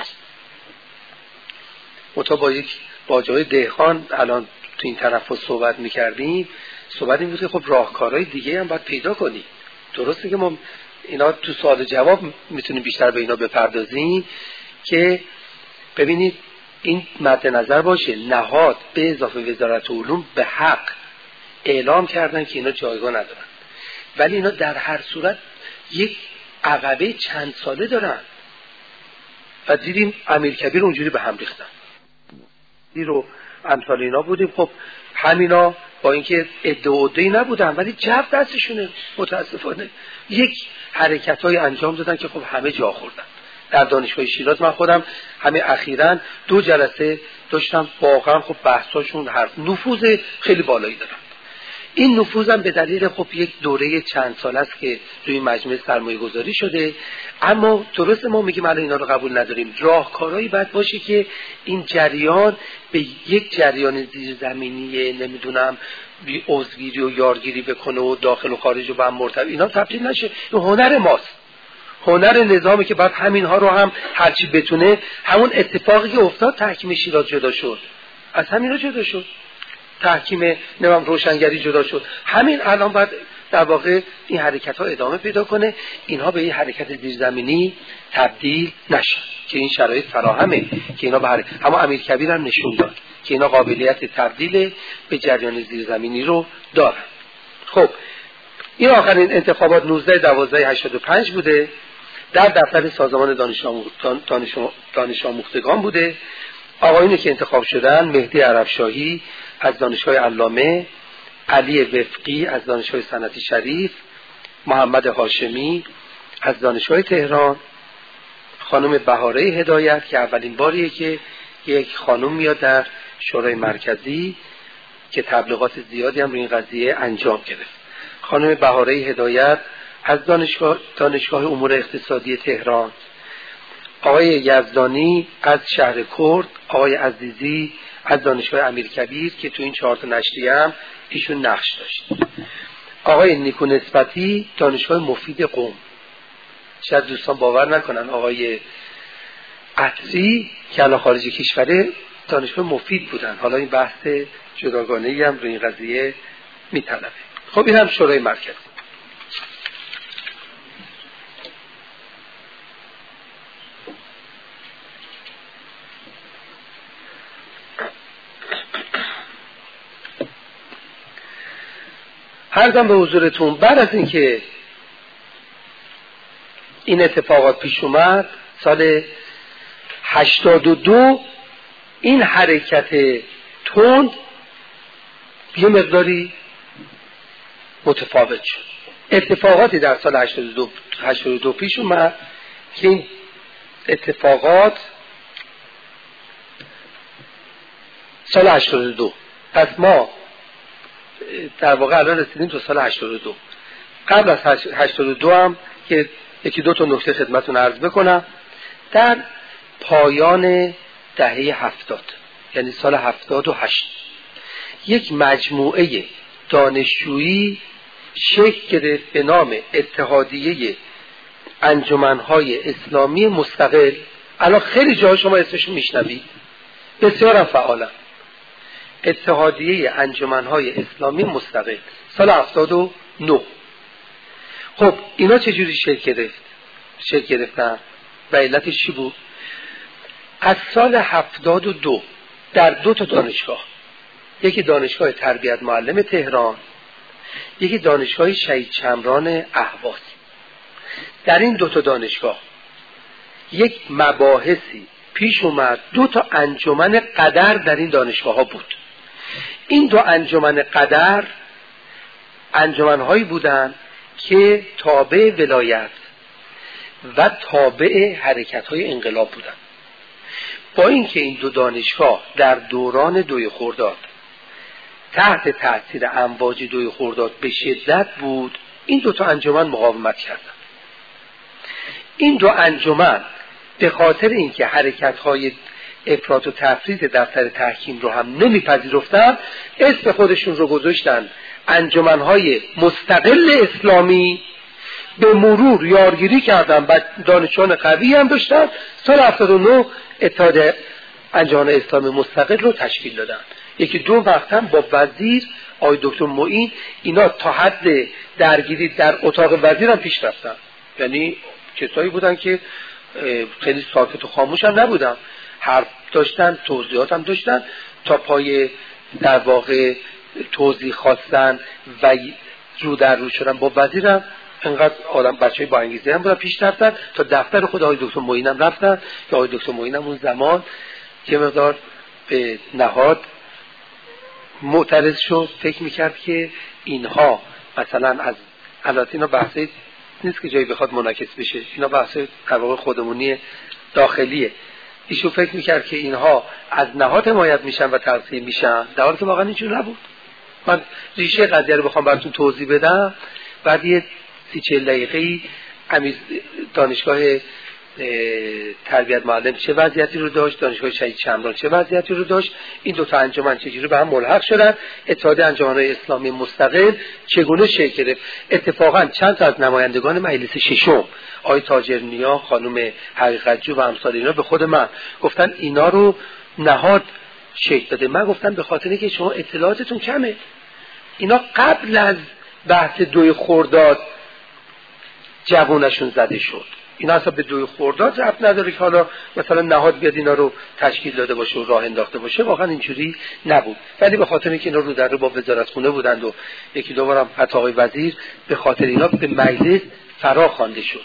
متا با جای دهخان الان تو این طرف صحبت میکردیم، صحبت این بود که خب راهکارهای دیگه هم باید پیدا کنیم. درسته که ما اینا تو سوال جواب میتونیم بیشتر به اینا بپردازیم که ببینید این مد نظر باشه، نهاد به اضافه وزارت علوم به حق اعلام کردن که اینا جایگاه ندارن، ولی اینا در هر صورت یک عقبه چند ساله دارن و دیدیم امیرکبیر اونجوری به هم ریختن رو امثال اینا بودیم. خب همینا با اینکه ادعایی نبودن ولی جو دستشونه، متاسفانه یک حرکت‌های انجام دادن که خب همه جا خوردن. در دانشگاه شیراز من خودم همه اخیراً 2 جلسه داشتم، واقعا خب بحثاشون نفوذ خیلی بالایی دارن. این نفوذم به دلیل خب یک دوره چند سال است که توی مجمع سرمایه گذاری شده. اما درسته ما میگیم الان اینا رو قبول نداریم، راهکارهایی باید باشه که این جریان به یک جریان زیرزمینی نمیدونم عضوگیری و یارگیری بکنه و داخل و خارج و با هم مرتبط اینا تبدیل نشه. این هنر ماست، هنر نظامی که بعد همینها رو هم هرچی بتونه. همون اتفاقی که افتاد تحکیم شیراز جدا شد، از همین رو جدا شد، تحکیم روشنگری جدا شد. همین الان باید در واقع این حرکت ها ادامه پیدا کنه، اینها به این حرکت زیرزمینی تبدیل نشن که این شرایط فراهمه که اینا به اما امیرکبیر هم نشون داد که اینا قابلیت تبدیل به جریان زیرزمینی رو دارن. خب این آخرین انتخابات 19/12/85 بوده، در دفتر سازمان دانش آموختگان بوده. آقایونی که انتخاب شدن مهدی عربشاهی از دانشگاه علامه، علی وفقی از دانشگاه صنعتی شریف، محمد هاشمی از دانشگاه تهران، خانم بهاره هدایت که اولین باریه که یک خانم میاد در شورای مرکزی که تبلیغات زیادی هم روی این قضیه انجام گرفت. خانم بهاره هدایت از دانشگاه امور اقتصادی تهران، آقای یزدانی از شهر کرد، آقای عزیزی از دانشگاه امیرکبیر که تو این 4 تا نشریه هم ایشون نقش داشت، آقای نیکو نسبتی دانشگاه مفید قم. شاید دوستان باور نکنن آقای عطری که الان خارج کشوره دانشگاه مفید بودن. حالا این بحث جداگانه‌ای هم روی این قضیه میطلبه. خب این هم شورای مرکزی. عرضم به حضورتون بعد از اینکه این اتفاقات پیش اومد سال 82 این حرکت تند یه مقداری متفاوت شد. اتفاقاتی در سال 82 پیش اومد که این اتفاقات سال 82 پس ما در واقع الان رسیدیم تا سال 82. قبل از 82 هم که 1-2 تا نکته خدمتتون عرض بکنم. در پایان دهه 70 یعنی سال 78 یک مجموعه دانشجویی شکل گرفت به نام اتحادیه انجمنهای اسلامی مستقل. الان خیلی جاها شما اسمشون میشنوید، بسیار هم فعالن. اتحادیه انجمنهای اسلامی مستقل سال 79. خب اینا چجوری شکل گرفتن و علتش چی بود؟ از سال 72 در 2 تا دانشگاه، یکی دانشگاه تربیت معلم تهران، یکی دانشگاه شهید شمران اهواز، در این 2 تا دانشگاه یک مباحثی پیش اومد. 2 تا انجمن قدر در این دانشگاه ها بود. این 2 انجمن قدر انجمن‌هایی بودند که تابع ولایت و تابع حرکت‌های انقلاب بودند. با اینکه این 2 دانشگاه در دوران 2 خرداد تحت تأثیر امواج 2 خرداد به شدت بود، این 2 تا انجمن مقاومت کردند. این 2 انجمن به خاطر اینکه حرکت‌های افراط و تفریط دفتر تحکیم رو هم نمیپذیرفتن، اسم خودشون رو گذاشتن انجمن‌های مستقل اسلامی. به مرور یارگیری کردن و دانشجویان قوی هم داشتن. سال 79 اتحاد انجمن اسلامی مستقل رو تشکیل دادن. 1-2 وقت هم با وزیر آقای دکتر معین اینا تا حد درگیری در اتاق وزیر هم پیش رفتن. یعنی کسایی بودن که خیلی ساکت و خاموش هم نبودن، حرف داشتن، توضیحات هم داشتن، تا پای در واقع توضیح خواستن و رو در رو شدن با وزیرم. انقدر آدم بچه‌ای با انگیزه هم بودن پیش رفتن تا دفتر خود آقای دکتر معین هم رفتن که آقای دکتر معین هم اون زمان یه مقدار به نهاد معترض شد، فکر میکرد که اینها مثلا از البته اینا بحثی نیست که جایی بخواد منعکس بشه، اینا بحث در واقع خودمونی داخلیه. ایشون فکر میکرد که اینها از نهاد حمایت میشن و تغذیه میشن، در حالی که واقعا اینجور نبود. من ریشه قضیه رو بخوام براتون توضیح بدم، بعد یه 30-40 دقیقه‌ای دانشگاه تربیت معلم چه وضعیتی رو داشت، دانشگاه شهید شمران چه وضعیتی رو داشت، این 2 تا انجمن چجوری به هم ملحق شدن، اتحاد انجمن‌های اسلامی مستقل چگونه شکل گرفت. اتفاقا چند تا از نمایندگان مجلس ششم، آقای تاجرنیا، خانم حقیقت‌جو و امثال اینا به خود من گفتن اینا رو نهاد شکل داده. من گفتم به خاطر اینکه شما اطلاعاتتون کمه. اینا قبل از بحث 2 خرداد جوونشون زده شد. اینا اصلا به 2 خرداد ربط نداره که حالا مثلا نهاد بیاد اینا رو تشکیل داده باشه و راه انداخته باشه، واقعا اینجوری نبود. ولی به خاطر اینکه اینا رو در رو با وزارتخونه بودند و 1-2 بارم حتی آقای وزیر به خاطر اینا به مجلس فرا خوانده شد.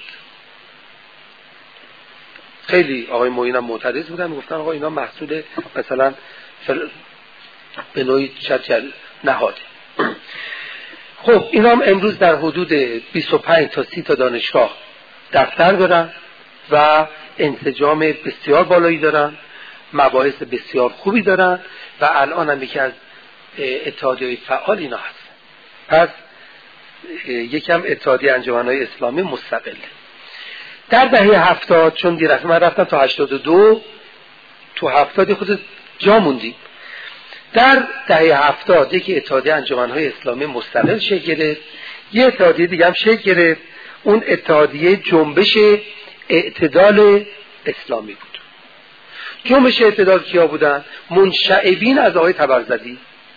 خیلی آقای معین هم معترض بودن، گفتن آقا اینا محصول مثلا به نوعی شاید نهاد. خب اینا هم امروز در حدود 25 تا 30 تا دانشگاه دفتر دارن و انسجام بسیار بالایی دارن، مباحث بسیار خوبی دارن و الان هم یکی از اتحادیه‌های فعال اینا هست. پس یکم اتحادیه انجمن‌های اسلامی مستقل. در دهه 70 چون دیرک من رفتم تا 82، تو 70 خود جا موندیم. در دهه 70 یکی اتحادیه انجمن‌های اسلامی مستقل شکل گرفت، یه اتحادیه دیگه هم شکل گرفت. اون اتحادیه جنبش اعتدال اسلامی بود. جنبش اعتدال کیا بودن؟ منشعبین از آقای طبرزدی.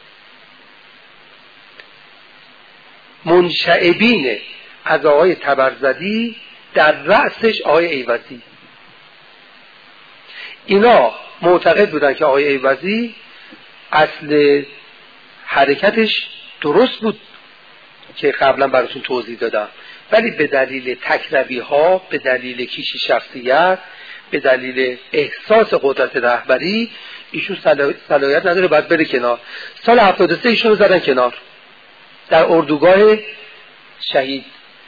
منشعبین از آقای طبرزدی در رأسش آقای ایوزی. اینا معتقد بودن که آقای ایوزی اصل حرکتش درست بود که قبلا براتون توضیح دادم، ولی به دلیل تکروی ها، به دلیل کیش شخصیت، به دلیل احساس قدرت رهبری ایشون صلاحیت نداره، باید بره کنار. سال 73 ایشون رو زدن کنار در اردوگاه شهید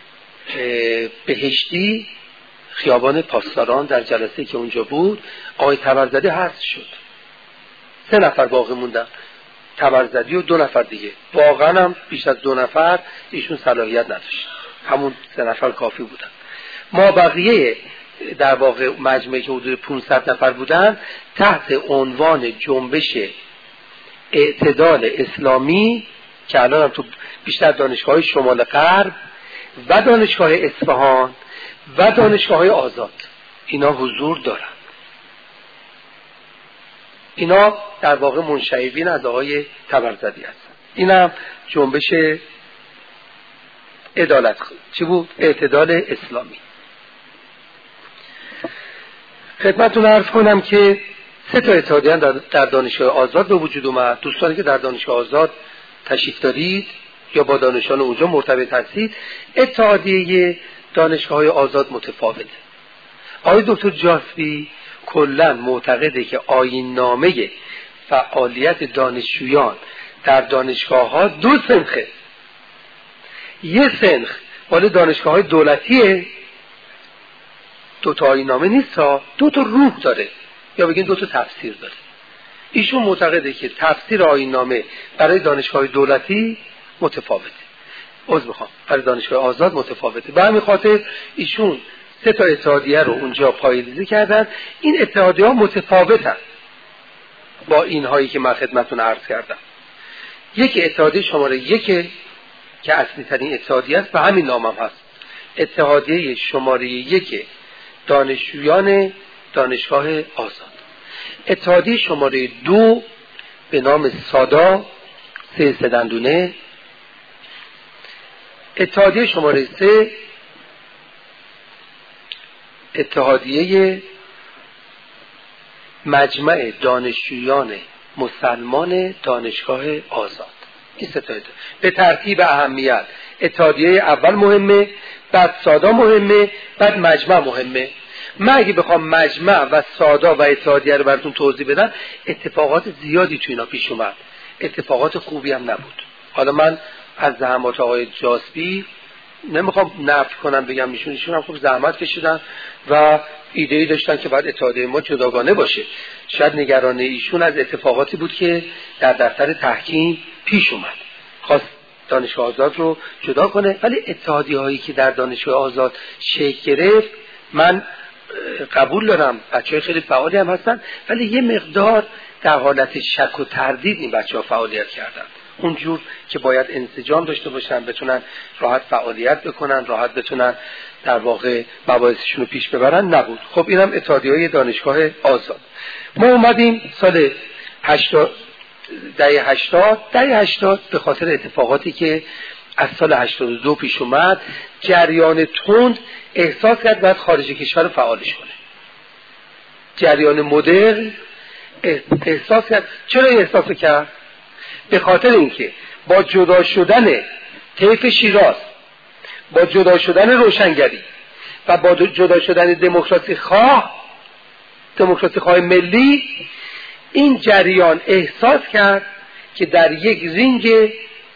بهشتی خیابان پاسداران. در جلسه که اونجا بود آقای طبرزدی حذف شد، 3 نفر باقی موندن، طبرزدی و 2 نفر دیگه. واقعا هم بیش از 2 نفر ایشون صلاحیت نداشت، همون 3 نفر کافی بودن. ما بقیه در واقع مجمعی که حدود 500 نفر بودن تحت عنوان جنبش اعتدال اسلامی که الان هم تو بیشتر دانشگاه شمال غرب و دانشگاه اصفهان و دانشگاه آزاد اینا حضور دارن. اینا در واقع منشعبین از آقای طبرزدی هستن. این هم جنبش عدالت چی بود؟ اعتدال اسلامی. خدمتتون عرض کنم که 3 تا اتحادیه در دانشگاه آزاد به وجود اومد. دوستانی که در دانشگاه آزاد تشریف دارید یا با دانشان اونجا مرتبط هستید، اتحادیه دانشگاه‌های آزاد متفاوته. آقای دکتر جاسبی کلاً معتقده که آیین‌نامه فعالیت دانشجویان در دانشگاه‌ها 2 سنخه. یه سنخ مال دانشگاه‌های دولتیه، 2 تا آیین‌نامه نیست ها، 2 تا روح داره یا بگین 2 تا تفسیر داره. ایشون معتقده که تفسیر آیین‌نامه برای دانشگاه دولتی متفاوته، برای دانشگاه آزاد متفاوته. به همین خاطر ایشون 3 تا اتحادیه رو اونجا پایه‌ریزی کردن. این اتحادیه‌ها متفاوتن با اینهایی که من خدمتتون عرض کردم. یکی اتحادیه شماره 1 که اصلی ترین اتحادیه است، به همین نام هم هست، اتحادیه شماره 1 دانشجویان دانشگاه آزاد. اتحادیه شماره 2 به نام سادا 3 دندونه. اتحادیه شماره 3 اتحادیه مجمع دانشجویان مسلمان دانشگاه آزاد. این 3 تا به ترتیب اهمیت. اتحادیه اول مهمه، بعد سادا مهمه، بعد مجمع مهمه. من اگه بخوام مجمع و سادا و اتحادیه رو براتون توضیح بدم، اتفاقات زیادی تو اینا پیش اومد، اتفاقات خوبی هم نبود. حالا من از زحمات آقای جاسبی نمیخوام نفی کنم، بگم ایشون هم خوب زحمت کشیدن و ایده‌ای داشتن که باید اتحادیه ما جداگانه باشه. شاید نگران ایشون از اتفاقاتی بود که در دفتر تحکیم پیش اومد، خواست دانشگاه آزاد رو جدا کنه. ولی اتحادیه هایی که در دانشگاه آزاد شکل گرفت، من قبول دارم بچه‌های خیلی فعالی هم هستن، ولی یه مقدار در حالت شک و تردید این بچه‌ها فعالیت کردن. اونجور که باید انسجام داشته باشن، بتونن راحت فعالیت بکنن، راحت بتونن در واقع مباحثشون رو پیش ببرن، نبود. خب اینم اتحادیه‌های دانشگاه آزاد. ما اومدیم سال 80 دهه 80 به خاطر اتفاقاتی که از سال 82 پیش اومد، جریان تند احساس کرد باید خارج کشور فعالش کنه. جریان مدرن احساس کرد. چرا این احساس کرد؟ به خاطر اینکه با جدا شدن طیف شیراز، با جدا شدن روشنگری و با جدا شدن دموکراسی خواه ملی، این جریان احساس کرد که در یک رینگ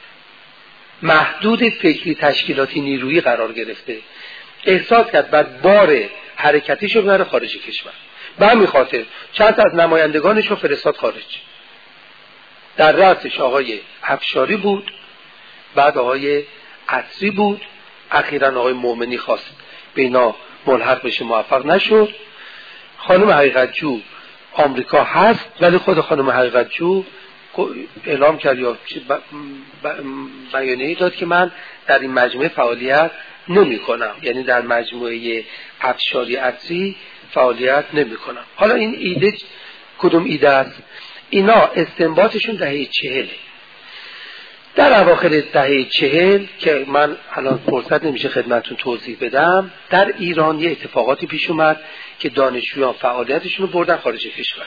محدود فکری تشکیلاتی نیرویی قرار گرفته. احساس کرد بعد بار حرکتیش رو ببره خارج کشور. به همین خاطر چند تا از نمایندگانش رو فرستاد خارج. در رأسش آقای افشاری بود، بعد آقای عطری بود، اخیراً آقای مومنی خواست به اینا ملحق بشه، موفق نشد. خانم حقیقتجو آمریکا هست، ولی خود خانم حقیقتجو اعلام کرد یا بیانیه‌ای داد که من در این مجموعه فعالیت نمی کنم، یعنی در مجموعه افشاری عطری فعالیت نمی کنم. حالا این ایده کدوم ایده است؟ اینا استنباطشون دهه 40. در اواخر دهه 40 که من الان فرصت نمیشه خدمتتون توضیح بدم، در ایران یه اتفاقاتی پیش اومد که دانشجویان فعالیتشون رو بردن خارج کشور.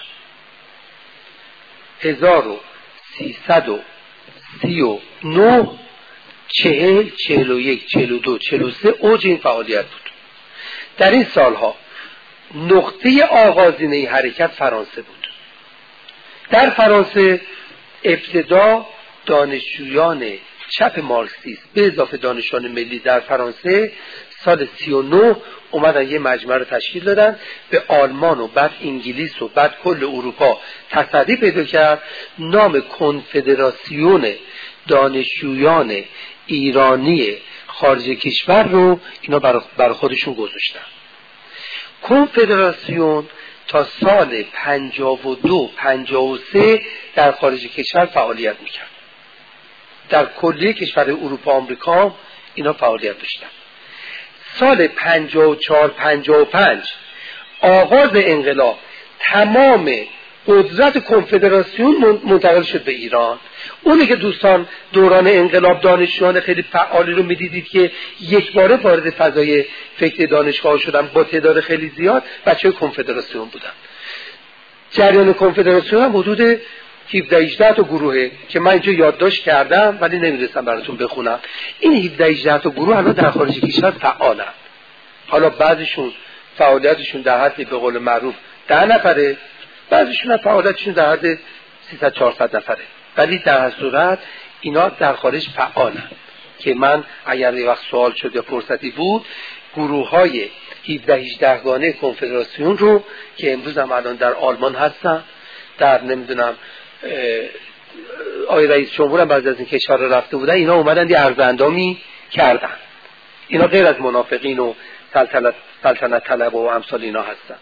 1339 40 41 42 43 اوج این فعالیت بود. در این سالها نقطه آغازینه این حرکت فرانسه بود. در فرانسه ابتدا دانشجویان چپ مارکسیست به اضافه دانشجویان ملی در فرانسه سال 39 اومدن یه مجمع رو تشکیل دادن، به آلمان و بعد انگلیس و بعد کل اروپا تصدی پیدا کرد. نام کنفدراسیون دانشجویان ایرانی خارج کشور رو اینا برای خودشون گذاشتن. کنفدراسیون تا سال 52-53 در خارج کشور فعالیت میکرد. در کلیه کشور اروپا آمریکا اینا فعالیت داشتن. سال 54-55 آغاز انقلاب تمام قدرت کنفدراسیون منتقل شد به ایران. اونی که دوستان دوران انقلاب دانشجویان خیلی فعالی رو میدیدید که یک باره وارد فضای فکر دانشگاه شدن با تعداد خیلی زیاد، بچه‌های کنفدراسیون بودن. جریان کنفدراسیون هم حدود 17-18 تا گروهه که من اینجا یادداشت کردم ولی نمی‌رسم براتون بخونم. این 17-18 تا گروه الان در خارج کشور فعالن. حالا بعضیشون فعالیتشون در حد به قول معروف 10 نفره، بعضیشون هم فعالیتشون در حد 300-400 نفره، ولی در هر صورت اینا در خارج فعالن که من اگر یه وقت سوال شد یا فرصتی بود گروه‌های 17-18 گانه کنفدراسیون رو که امروز هم الان در آلمان هستن، در نمیدونم آقای رئیس جمهور هم بعضی از این کشورها رفته بودن، اینا اومدن یه ارزاندامی کردن. اینا غیر از منافقین و سلطنت طلب و امثال اینا هستن.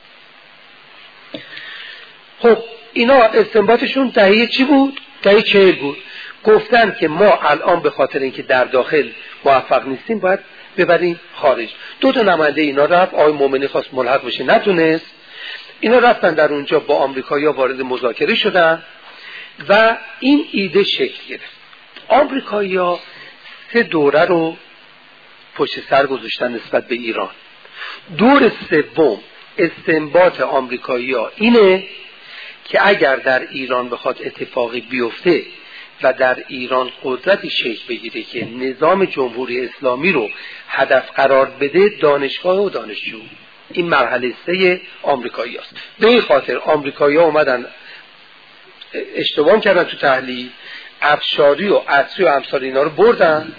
خب اینا استنباطشون دهه چی بود؟ دهه 40 بود. گفتن که ما الان به خاطر اینکه در داخل موفق نیستیم باید ببریم خارج. 2 تا نماینده اینا رفت، آقای مومنی خواست ملحق بشه نتونست. اینا رفتن در اونجا با آمریکایی‌ها وارد مذاکره شدن و این ایده شکل گرفت. آمریکایی‌ها 3 دوره رو پشت سر گذاشتن نسبت به ایران. دور سوم استنباط آمریکایی‌ها اینه که اگر در ایران بخواد اتفاقی بیفته و در ایران قدرتی شکل بگیره که نظام جمهوری اسلامی رو هدف قرار بده، دانشگاه و دانشجو. این مرحله 3 آمریکایی هست. به این خاطر آمریکایی ها اومدن اشتباه کردن تو تحلیل، افشاری و عطری و امثال اینا رو بردن.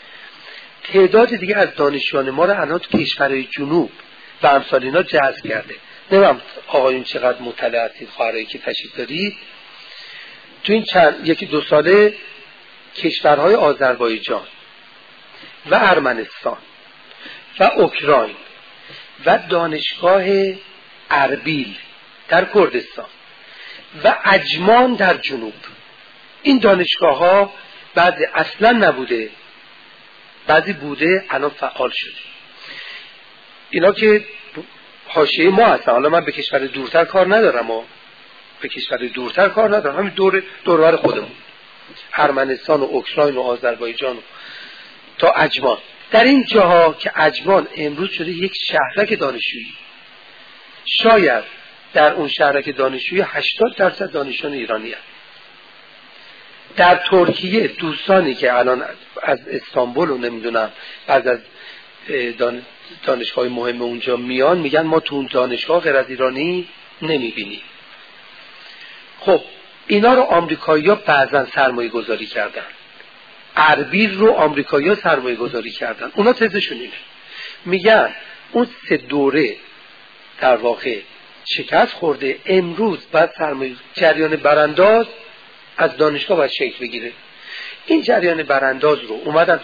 تعداد دیگه از دانشجویان ما رو الان تو کشورهای جنوب و امثال اینا جذب کرده. نمیدونم آقایون چقدر مطلع هستید، خواهرایی که تشریف دارید، تو این 1-2 ساله کشورهای آذربایجان و ارمنستان و اوکراین و دانشگاه اربیل در کردستان و عجمان در جنوب، این دانشگاه ها بعضی اصلا نبوده بعضی بوده الان فعال شده. اینا که حاشیه ما هستن. حالا من به کشور دورتر کار ندارم و به کشور دورتر کار ندارم، همین دور خودمون، ارمنستان و اوکراین و آذربایجان تا عجمان. در این جاها که عجمان امروز شده یک شهرک دانشجویی، شاید در اون شهرک دانشجویی 80% دانشجویان ایرانی هست. در ترکیه دوستانی که الان از استانبول و نمیدونم بعد از دانشگاه مهم اونجا میان میگن ما تو اون دانشگاه غیر از ایرانی نمیبینیم. خب اینا رو آمریکایی‌ها بعضا سرمایه گذاری کردن. اربیل رو آمریکایی‌ها سرمایه گذاری کردن. اونا تزشون اینه، میگن اون 3 دوره در واقع شکست خورده، امروز بعد سرمایه جریان برانداز از دانشگاه باید شکل بگیره. این جریان برانداز رو اومدن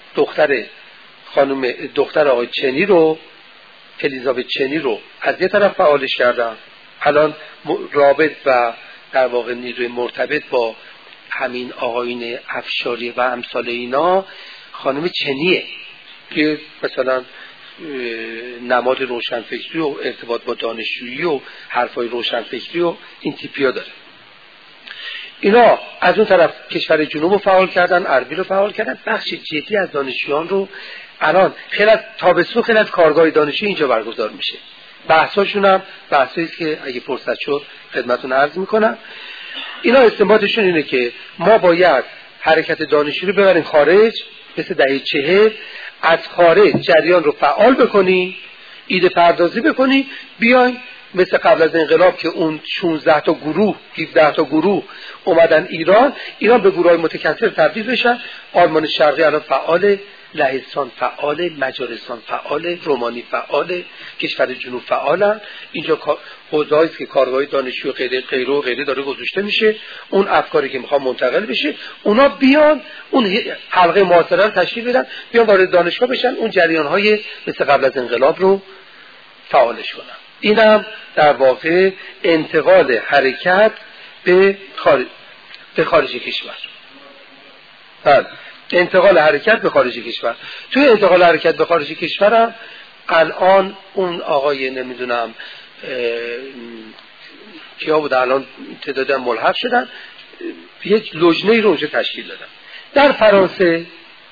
دختر آقای چنی رو، الیزابت چنی رو از یه طرف فعالش کردن. الان رابط و در واقع نیروی مرتبط با همین آقاین افشاری و امثال اینا خانم چنیه که مثلا نماد روشنفکری و ارتباط با دانشجویی و حرفای روشنفکری و این تیپیا داره. اینا از اون طرف کشور جنوب رو فعال کردن، اربیل رو فعال کردن. بخش جدی از دانشجویان رو الان خیلی از تابستون خیلی از کارگاه دانشجویی اینجا برگزار میشه. بحثاشون هم بحثایی است که اگه فرصت شد خدمتتون عرض میکنم. اینا استنباطشون اینه که ما باید حرکت دانشجویی رو ببریم خارج، مثل دهه 40 از خارج جریان رو فعال بکنیم، ایده پردازی بکنیم، بیایم مثل قبل از انقلاب که اون 16 تا گروه 17 تا گروه اومدن ایران به گروه‌های متکثر تبدیل بشن. آلمان شرقی الان فعال، لهستان فعال، مجارستان فعال، رومانی فعال، کشور جنوب فعالن. اینجا حوزه‌ای است که کارگاه دانشجو غیره داره گذاشته میشه. اون افکاری که میخوام منتقل بشه، اونا بیان اون حلقه معاصره رو تشکیل بدن، بیان وارد دانشگاه بشن، اون جریان‌های مثل قبل از انقلاب رو فعالش کنن. اینم در واقع انتقال حرکت به خارج کشور. بله، انتقال حرکت به خارج کشور. توی انتقال حرکت به خارج کشور هم الان اون آقای نمیدونم کیا بودن الان تعداد ملحق شدن، یک لجنه رو اونجا تشکیل دادن. در فرانسه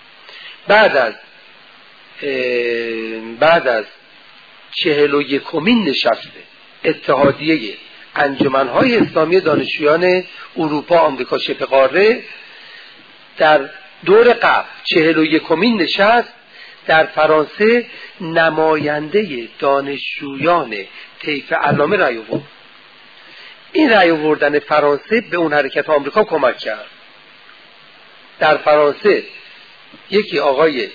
بعد از 41مین نشست اتحادیه انجمن‌های اسلامی دانشجویان اروپا آمریکا شبه قاره، در دور قبل 41مین نشست در فرانسه نماینده دانشجویان طیف علامه رأی آورد. این رأی آوردن فرانسه به اون حرکت آمریکا کمک کرد. در فرانسه یکی آقای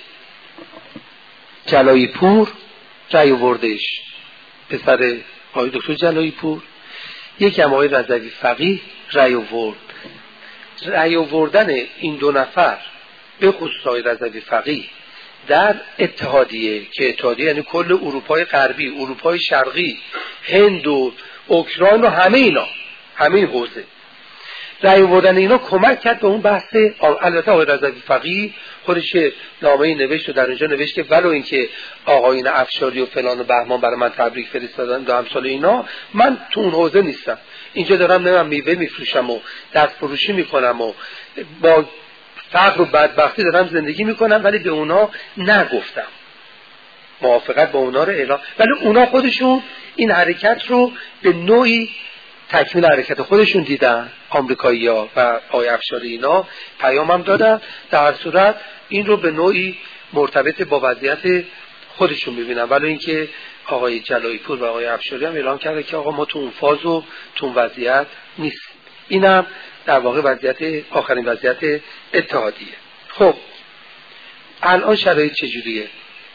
جلایی پور رأی آوردش، پسر آقای دکتر جلایی پور، یکی هم آقای رضوی فقیه رأی آورد. رأی آوردن این دو نفر به خصوص آقای رضوی فقیه در اتحادیه، که اتحادیه یعنی کل اروپای غربی، اروپای شرقی، هند و اوکراین و همه اینا، همین حوزه، رأی آوردن اینا کمک کرد به اون بحث. البته آقای رضوی فقیه خودش نامه‌ای نوشت و در اینجا نوشت که ولو اینکه آقایون افشاری و فلان و بهمان برای من تبریک فرستادن و امثال اینا، من تو اون حوزه نیستم، اینجا دارم نمیم میوه میفروشم و دست فروشی میکنم و با فقر و بدبختی دارم زندگی میکنم، ولی به اونا نگفتم، موافقت با اونا رو اعلام، ولی اونا خودشون این حرکت رو به نوعی تکمیل حرکت خودشون دیدن، آمریکایی‌ها و آقای افشاری اینا پیامم دادن، در هر صورت این رو به نوعی مرتبط با وضعیت خودشون میبینن، ولی اینکه آقای جلایی پور و آقای افشاری هم اعلام کرده که آقا ما تو اون فاز و تو اون وضعیت نیست. اینم در واقع وضعیت آخرین وضعیت اتحادیه. خب الان شرایط چجوریه؟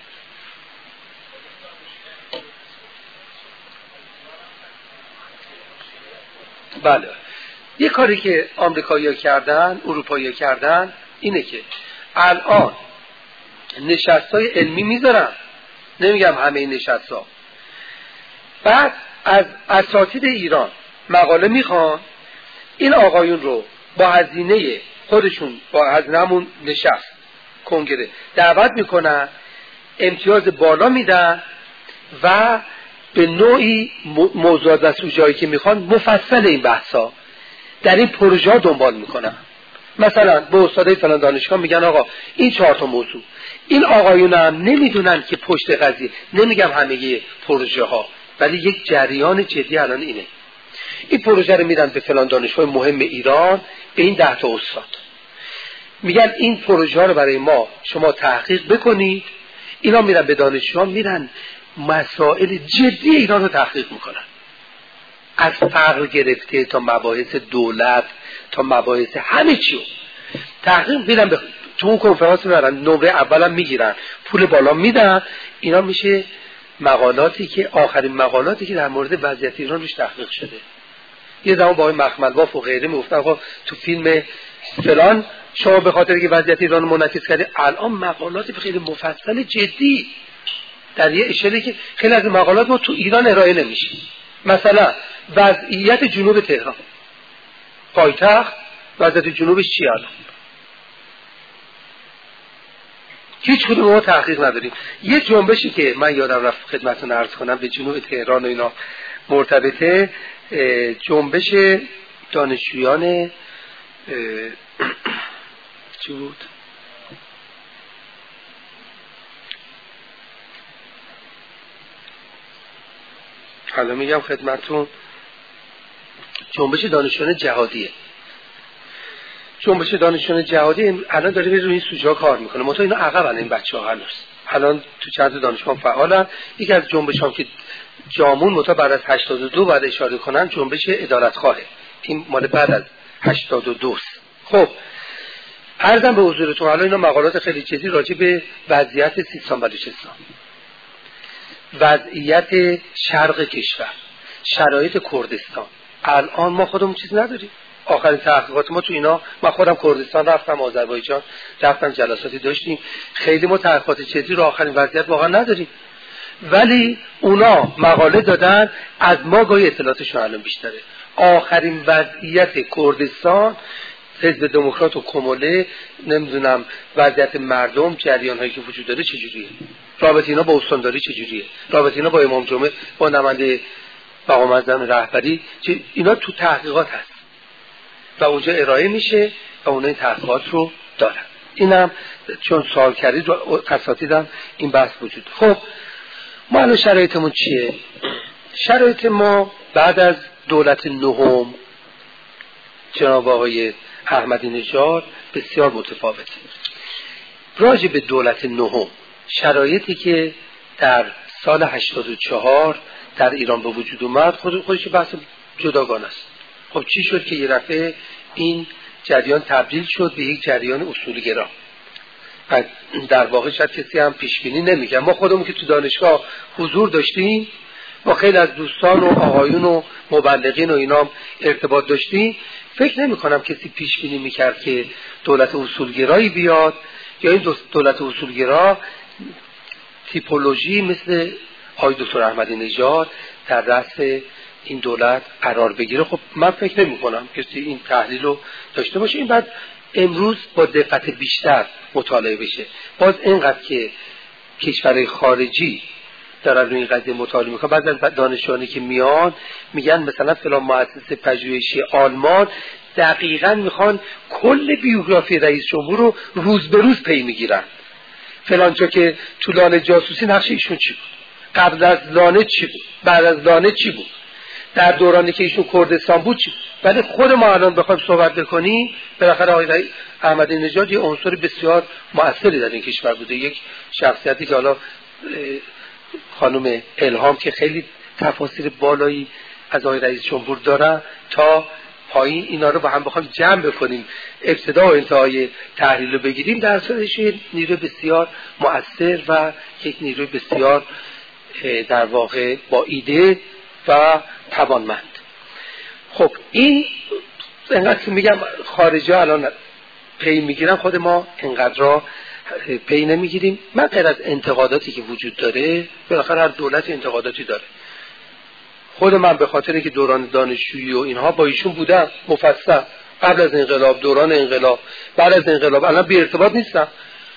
بله، یه کاری که آمریکایی‌ها کردن، اروپایی‌ها کردن اینه که الان نشست‌های علمی میذارن، نمیگم همه این نشست‌ها، بعد از اساتید ایران مقاله میخوان، این آقایون رو با هزینه خودشون، با هزینه‌مون نشست کنگره دعوت میکنن، امتیاز بالا میدن و به نوعی موضوعات و سوژه‌ای که میخوان مفصل این بحثا در این پروژه ها دنبال میکنن. مثلا به استادای فلان دانشگاه میگن آقا این 4 تا موضوع، این آقایون هم نمیدونن که پشت قضیه، نمیگم همه پروژه ها، ولی یک جریان جدی الان اینه، این پروژه رو میدن به فلان دانشگاه مهم ایران، به این 10 تا استاد میگن این پروژه ها رو برای ما شما تحقیق بکنید، اینا میرن به دانشجویان، میرن مسائل جدی ایران رو تحقیق میکنن، از فقر گرفته تا مباحث دولت تا مباحث همه چیو تحقیق میرن، تو اون کنفرانس میرن، نمره اولم میگیرن، پول بالا میدن، اینا میشه مقالاتی که آخرین مقالاتی که در مورد وضعیت ایران روش تحقیق شده. یه زمان با مخملباف و غیره میگفتن آقا تو فیلم فلان شما به خاطر که وضعیت ایران رو منعکس کرده، الان مقالات خیلی مفصل جدی در یه اشاره که خیلی از مقالات ما تو ایران ارائه نمیشه. مثلا وضعیت جنوب تهران، پایتخت، وضعیت جنوبش چیه الان؟ هیچ کدوم ما تحقیق نداریم. یه جنبشی که من یادم رفت خدمتتون عرض کنم به جنوب تهران و اینا مرتبطه، جنبش دانشجویان چی بود؟ حالا میگم خدمتتون، جنبش دانشجویان جهادیه. جنبش دانشجویان جهادی الان داره روی این سوژه کار میکنه، منتها اینا عقبن این بچه‌ها هنوز. الان تو چند دانشگاه فعالن. یکی از جنبشام که جامون منتها بعد از 82 بعد اشاره کنن، جنبش عدالتخواهه. این مال بعد از 82 است. خب عرضم به حضورتون الان اینا مقالات خیلی جدی راجع به وضعیت سیستان بلوچستان، وضعیت شرق کشور، شرایط کردستان. الان ما خودمون چیز نداریم. آخرین تحقیقات ما تو اینا، من خودم کردستان رفتم، آذربایجان رفتم، جلساتی داشتیم، خیلی ما تحقیقات جدی رو آخرین وضعیت واقعا نداریم، ولی اونا مقاله دادن، از ما گاهی اطلاعاتشون الان بیشتره. آخرین وضعیت کردستان، حزب دموکرات و کموله، نمیدونم وضعیت مردم، جریان هایی که وجود داره چجوریه، رابطه اینا با استانداری چجوریه، رابطه اینا با امام جمعه، با نماینده مقام معظم رهبری، اینا تو تحقیقات هست و اونجا ارائه میشه و اونها این تحقیقات رو دارن. اینم چون سوال کردید و اساتیدم این بحث وجود. خب ما الان شرایطمون چیه؟ شرایط ما بعد از دولت نهم جناب آقای احمدی نژاد بسیار متفاوته. راجع به دولت نهم، شرایطی که در سال 84 در ایران به وجود اومد خودش بحث جداگانه است. خب چی شد که یه دفعه این جریان تبدیل شد به یک جریان اصولگرا؟ در واقع شاید کسی هم پیش بینی نمی‌کرد. ما خودمون که تو دانشگاه حضور داشتیم، با خیلی از دوستان و آقایون و مبلغین و اینا ارتباط داشتیم، فکر نمی‌کنم کسی پیش بینی می‌کرد که دولت اصولگرایی بیاد یا این دولت اصولگرا تیپولوژی مثل آقای دکتر احمدی نژاد در رأس این دولت قرار بگیره. خب من فکر نمی‌کنم کسی این تحلیل رو داشته باشه. این بعد امروز با دقت بیشتر مطالعه بشه. باز اینقدر که کشورهای خارجی دارن روی این قضیه مطالعه میکنن، بعضی از دانشجویانی که میان میگن مثلا فلان مؤسسه پژوهشی آلمان دقیقاً میخوان کل بیوگرافی رئیس جمهور رو روز به روز پی میگیرن. فلان جا که تو لانه جاسوسی نقش ایشون چی بود، قبل از لانه چی بود، بعد از لانه چی بود، در دورانی که ایشون کردستان بود چی بود. ولی خود ما الان بخوایم صحبت بکنیم، بالاخره آقای احمدی نژاد یه عنصر بسیار مؤثری در این کشور بوده، یک شخصیتی که حالا خانم الهام که خیلی تفاسیر بالایی از آقای رئیس جمهور دارن تا پایین، اینا رو با هم بخوایم جمع بکنیم، ابتدا و انتهای تحلیل رو بگیریم، در صورتش نیروی بسیار مؤثر و یک نیروی بسیار در واقع با ایده و توانمند. خب این اینقدر که میگم خارجی ها الان پی میگیرن، خود ما اینقدر را پی نمیگیریم. من غیر از انتقاداتی که وجود داره، بالاخره هر دولت انتقاداتی داره. خود من به خاطر اینکه دوران دانشجویی و اینها با ایشون بودم مفصل، قبل از انقلاب، دوران انقلاب، بعد از انقلاب، الان بی ارتباط نیستم.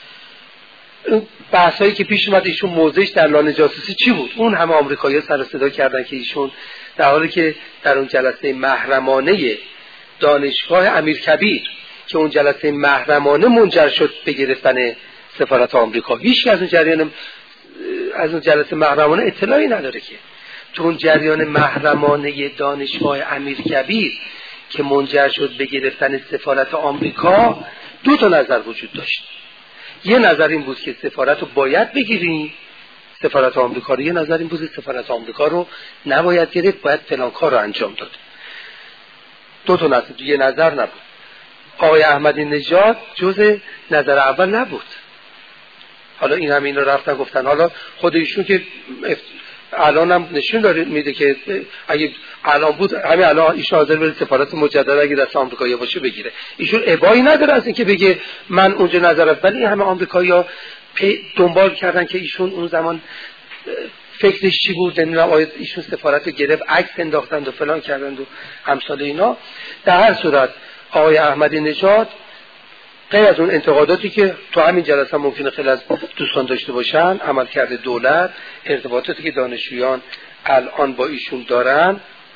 بحثایی که پیش اومد ایشون موضعش در لانه جاسوسی چی بود، اون همه آمریکایی‌ها سر صدا کردن که ایشون در حالی که در اون جلسه محرمانه دانشگاه امیرکبیر که اون جلسه محرمانه منجر شد به گرفتن سفارت آمریکا، هیچ از اون جلسه محرمانه اطلاعی نداره که تو اون جریان محرمانه دانشگاه امیرکبیر که منجر شد به گرفتن سفارت آمریکا، دو تا نظر وجود داشت. یه نظر این بود که سفارت رو باید بگیریم، سفارت آمریکا رو، یه نظر این بود سفارت آمریکا رو نباید گرفت، باید فلان کار رو انجام داد. دو تا نظر، یه نظر نبود. آقای احمدی نژاد جز نظر اول نبود. حالا این هم این رو رفتن گفتن، حالا خود ایشون که الان هم نشون داره میده که اگه الان بود همین الان ایشون حاضر بره سفارت مجدد اگه دست آمریکایی باشه بگیره. ایشون ابایی نداره از اینکه بگه من اونجا نظرت، ولی همه آمریکایی‌ها دنبال کردن که ایشون اون زمان فکرش چی بود، نمیدونم آیا ایشون سفارت رو گرفت، عکس انداختند و فلان کردند و امثال اینا. در هر صورت آقای احمدی نژاد غیر از اون انتقاداتی که تو همین جلسه ممکنه خیلی از دوستان داشته باشن، عملکرد دولت، ارتباطاتی که دانشجویان الان با ایشون دارن،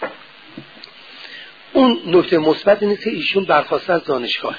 اون نکته مثبت اینه که ایشون برخواسته از دانشگاه.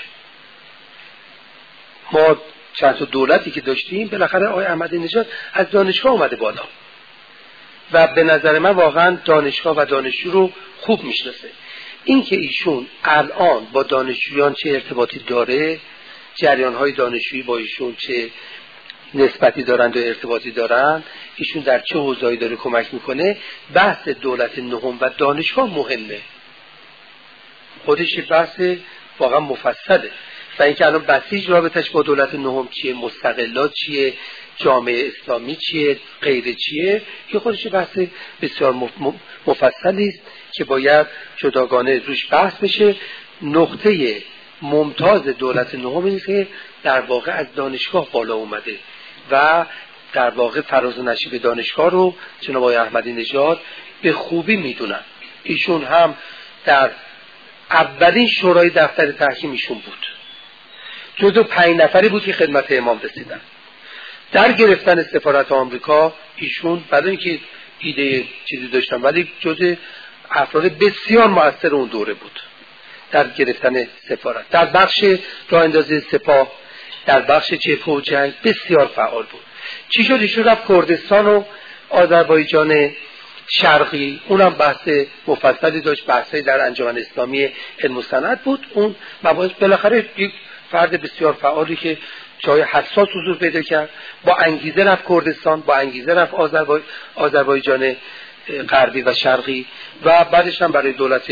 ما چند تا دولتی که داشتیم بالاخره آقای احمدی نژاد از دانشگاه اومده بالا و به نظر من واقعا دانشگاه و دانشجو رو خوب میشناسه. این که ایشون الان با دانشجویان چه ارتباطی داره، جریان‌های دانشجویی با ایشون چه نسبتی دارند و ارتباطی دارند، ایشون در چه حوزه‌ای داره کمک میکنه، بحث دولت نهم و دانشگاه مهمه. خودش بحث واقعا مفصله و اینکه الان بسیج رابطش با دولت نهم چیه، مستقلات چیه، جامعه اسلامی چیه، غیره چیه، که خودش بحث بسیار مفصلی است که باید جداگانه روش بحث بشه. نقطه ممتاز دولت نهم اینه که در واقع از دانشگاه بالا اومده و در واقع فراز و نشیب دانشگاه رو جناب آقای احمدی نژاد به خوبی میدونن. ایشون هم در اولین شورای دفتر تحکیم ایشون بود، جزو 5 نفری بود که خدمت امام رسیدن. در گرفتن سفارت آمریکا ایشون برای اینکه ایده چیزی داشتم، ولی جزء افراد بسیار مؤثر اون دوره بود در گرفتن سفارت. در بخش راه اندازی سپاه، در بخش جبهه و جنگ بسیار فعال بود. چی شد؟ ایشون رفت کردستان و آذربایجان شرقی، اونم بحث مفصلی داشت، بحثی در انجمن اسلامی علم و صنعت بود. اون مباحث بالاخره یک فرد بسیار فعالی که جای حساس حضور پیدا کرد، با انگیزه رفت کردستان، با انگیزه رفت آذربایجان غربی و شرقی و بعدش هم برای دولت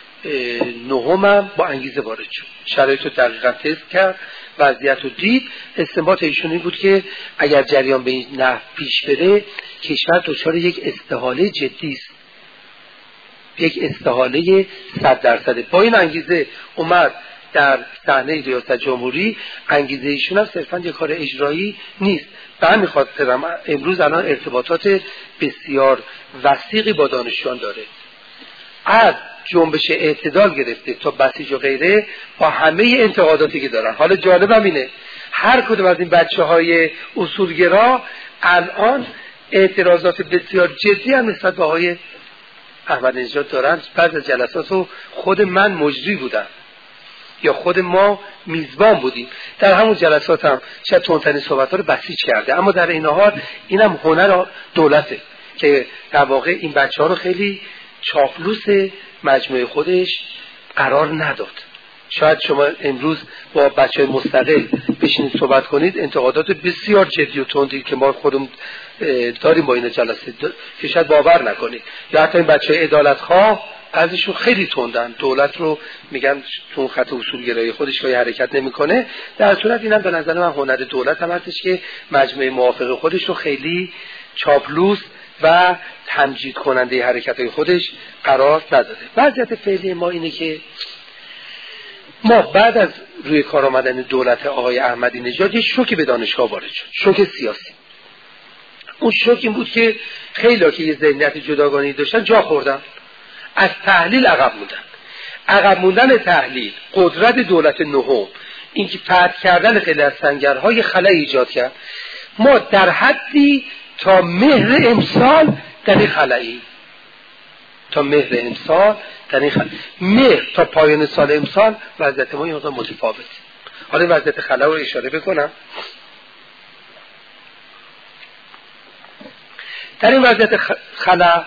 نهم با انگیزه وارد شد. شرایط رو دقیقاً تست کرد، وضعیت رو دید. استنباط ایشون این بود که اگر جریان به این نحو پیش بره کشور دچار یک استحاله جدی است، یک استحاله 100%. با این انگیزه اومد در صحنه ریاست جمهوری. انگیزه ایشون هم صرفاً یک کار اجرایی نیست. به همین خاطر امروز الان ارتباطات بسیار وثیقی با دانشجویان داره، از جنبش اعتدال گرفته تا بسیج و غیره، با همه انتقاداتی که دارن. حالا جالبم اینه هر کدوم از این بچه‌های اصولگرا الان اعتراضات بسیار جدی هم نسبت به آقای احمدی نژاد دارن. بعضی از جلسات رو خود من مجری بودم یا خود ما میزبان بودیم، در همون جلسات هم شاید تندترین صحبت‌ها رو بسیج کرده، اما در این حال اینم هنر دولته که در واقع این بچه‌ها رو خیلی چاپلوس مجموعه خودش قرار نداد. شاید شما امروز با بچه‌های مستقل بشینید صحبت کنید، انتقادات بسیار جدی و تندی که ما خودمون داریم با این جلسه که شاید باور نکنید، یا حتی این بچه‌های عدالت‌خواه ازشون خیلی تندن، دولت رو میگن تو خط اصولگرایی خودش که حرکت نمیکنه. در صورت اینم به نظر من هنر دولت هم هستش که مجموعه موافق خودش رو خیلی چاپلوس و تمجید کننده حرکت‌های خودش قرار نداده. وضعیت فعلی ما اینه که ما بعد از روی کار آمدن دولت آقای احمدی نژاد یه شوکی به دانشگاه وارد شد، شوک سیاسی. اون شوک این بود که خیلی‌ها که یه ذهنیت جداگانه‌ای داشتن جا خوردن، از تحلیل عقب موندن. عقب موندن تحلیل، قدرت دولت نهم، اینکه فتح کردن خیلی از سنگرهای خلأ ایجاد کرد. ما در حدی تا مهر امسال در این خلایی، تا مهر امسال در این خلایی، مهر تا پایان سال امسال وضعیت ما یه مقدار متفاوته. حالا وضعیت خلا رو اشاره بکنم. در این وضعیت خلا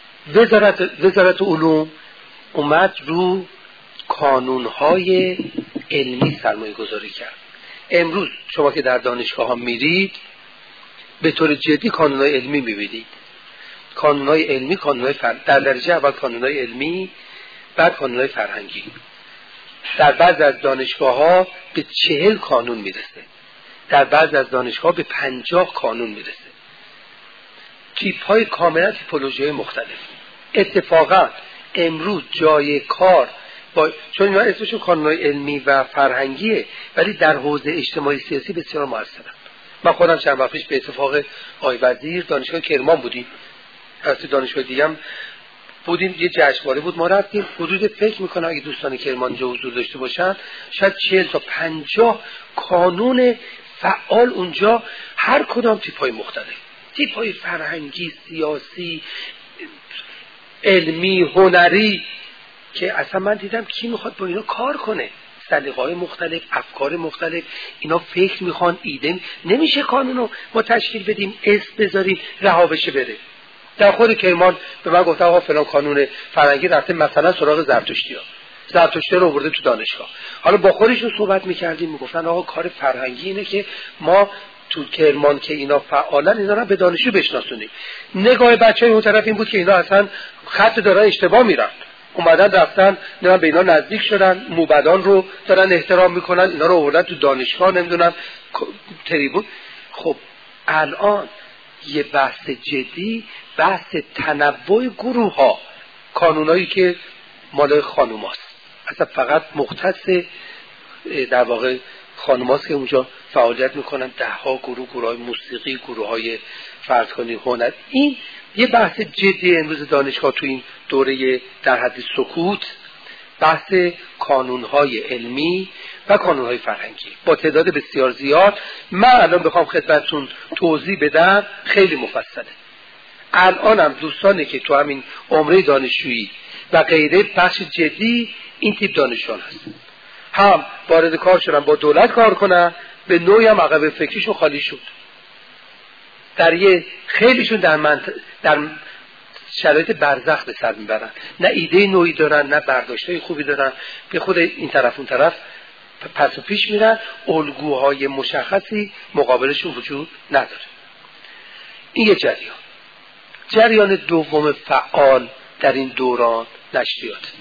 وزارت علوم اومد رو کانونهای علمی سرمایه گذاری کرد. امروز شما که در دانشگاه ها میرید به طور جدی کانونهای علمی میبینید. کانونهای علمی، در درجه اول کانونهای علمی، بعد کانونهای فرهنگی. در بعض از دانشگاه ها به 40 کانون میرسه، در بعض از دانشگاه به 50 کانون میرسه. تیپ های کاملا تیپولوژی های مختلف. اتفاقا امروز جای کار چون اینا اسمشون کانونهای علمی و فرهنگیه، ولی در حوزه اجتماعی سیاسی بسیار موثرن. من خودم چند وقت پیش به اتفاق آقای وزیر دانشگاه کرمان بودیم، از دانشگاه دیگه هم بودیم، یه جشنواره بود، ما رفتیم. حدود فکر میکنم اگه دوستان کرمان اینجا حضور داشته باشن شاید 40 تا 50 کانون فعال اونجا، هر کدام تیپ‌های مختلف، تیپ‌های فرهنگی، سیاسی، علمی، هنری، که اصلا من دیدم کی میخواد با اینا کار کنه. سلیقه‌های مختلف، افکار مختلف، اینا فکر میخوان، ایده نمیشه کانونو ما تشکیل بدیم، اسم بذاریم رها بشه بره. در خود کرمان به من گفت آقا فلان کانون فرهنگی رفته مثلا سراغ زرتشتی رو آورده تو دانشگاه. حالا با خودشون صحبت میکردیم، میگفتن آقا کار فرهنگی اینه که ما تو کرمان که اینا فعالن اینا رو به دانشجو بشناسونیم. نگاه بچه‌های اون طرف این بود که اینا اصلا خط دارن اشتباه میرن، اومدن رفتن نه به اینا نزدیک شدن، موبدان رو دارن احترام میکنن، اینا رو آوردن تو دانشگاه، نمیدونم تریبون. خب الان یه بحث جدی، بحث تنوع گروه ها، کانونایی که مال خانوماست، اصلا فقط مختص در واقع خانوماست که اونجا فعالیت میکنن، 10 ها گروه های موسیقی، گروه های فرض کنید هنر. این یه بحث جدی امروز دانشگاه تو این دوره در حد سکوت، بحث کانونهای علمی و کانونهای فرهنگی با تعداد بسیار زیاد. من الان بخوام خدمتتون توضیح بدم خیلی مفصله، الان هم دوستانی که تو همین عمره دانشجویی و غیره بخش جدی این تیپ دانشجویان هست، هم وارد کار شدن با دولت کار کنن، به نوعی هم عقب فکریشون خالی شد. در یه خیلیشون در شرایط برزخ به سر میبرن، نه ایده نوعی دارن نه برداشتای خوبی دارن، به خود این طرف اون طرف پس و پیش میرن، الگوهای مشخصی مقابلشون وجود نداره. این یه جریان دوم فعال در این دوران نشریات.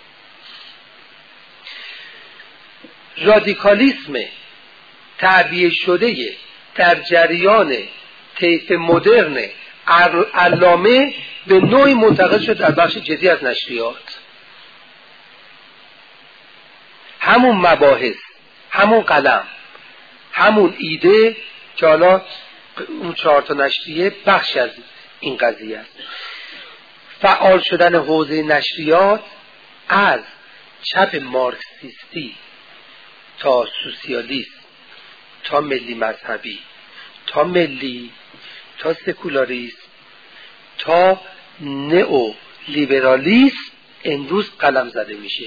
رادیکالیسم تعبیه شده در جریان طیف مدرن علامه به نوعی منتقل شد در بخش جدی از نشریات. همون مباحث، همون قلم، همون ایده که حالا اون 4 تا نشریه بخش از این قضیه است. فعال شدن حوزه نشریات از چپ مارکسیستی تا سوسیالیست تا ملی مذهبی تا ملی تا سکولاریسم تا نئو لیبرالیسم امروز قلم زده میشه.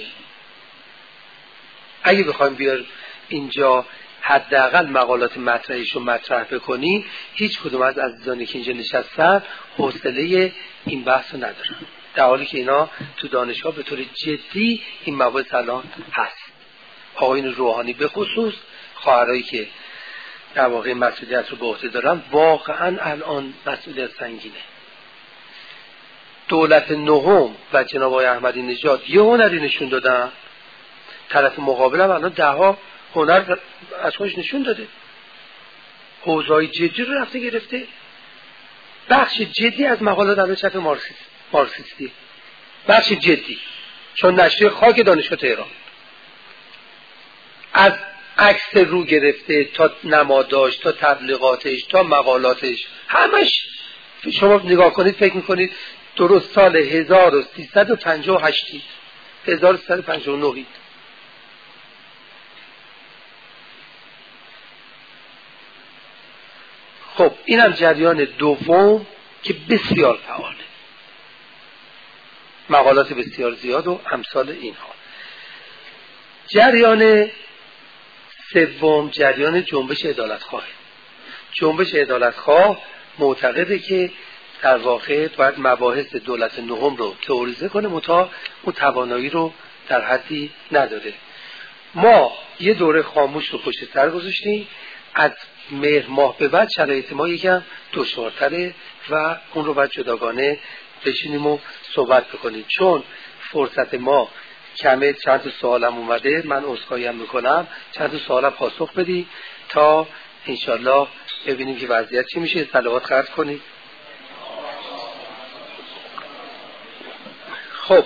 اگه بخوایم بیار اینجا حداقل مقالات مطرحش رو مطرح بکنیم، هیچ کدوم از عزیزانی که اینجا نشستن حوصله این بحث رو ندارن، در حالی که اینا تو دانشگاه به طور جدی این مباحث الان هست. آقایون روحانی به خصوص، خواهرایی که در واقع مسئولیت رو به عهده دارن، واقعا الان مسئولیت سنگینه. دولت نهم و جناب آقای احمدی نژاد یه هنری نشون دادن، طرف مقابل هم الان 10 هنر از خودش نشون داده، حوزه‌های جدی رو رفته گرفته. بخش جدی از مقالات الان چپ مارکسیستی، بخش جدی، چون نشریه خاک دانشگاه تهران از عکس رو گرفته تا نماداش تا تبلیغاتش تا مقالاتش، همش شما نگاه کنید فکر میکنید درست سال 1358 1359. خب اینم جریان دوم که بسیار فعاله، مقالات بسیار زیاد و امثال اینها. جریان سوم جریان جنبش عدالتخواه. جنبش عدالتخواه معتقده که در واقع باید مباحث دولت نهم رو تئوریزه کنه، متا اون توانایی رو در حدی نداره. ما یه دوره خاموش رو پشت سر گذاشتیم، از مهر ماه به بعد شرایط ما یکم دشوارتره و اون رو باید جداگانه بشینیم و صحبت بکنیم. چون فرصت ما کمه، چند تا سوالم اومده، من عذرخواهی هم میکنم، چند تا سوالم پاسخ بدی تا انشالله ببینیم که وضعیت چی میشه. صلوات خرج کنید. خب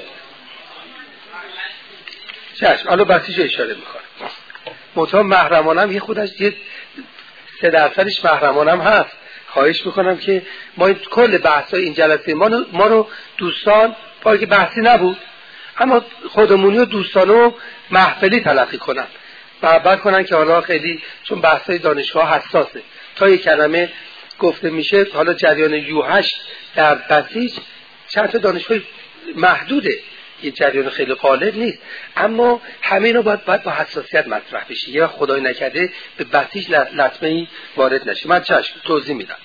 چشم، حالا بحثیش اشاره میکنم. منتها محرمانم یه خودش یه 3% محرمانم هست. خواهش میکنم که ما کل بحثای این جلسه ما رو دوستان پای که بحثی نبود، اما خودمونی و دوستانو محفلی تلقی کنن، محبت کنن که حالا خیلی چون بحثای دانشگاه حساسه، تا یک کلمه گفته میشه. حالا جریان U8 در بسیج چند تا دانشگاه محدوده، یه جریان خیلی غالب نیست، اما همه اینا باید با حساسیت مطرح بشه، یه خدای نکرده به بسیج لطمه‌ای وارد نشه. من چشم توضیح میدم.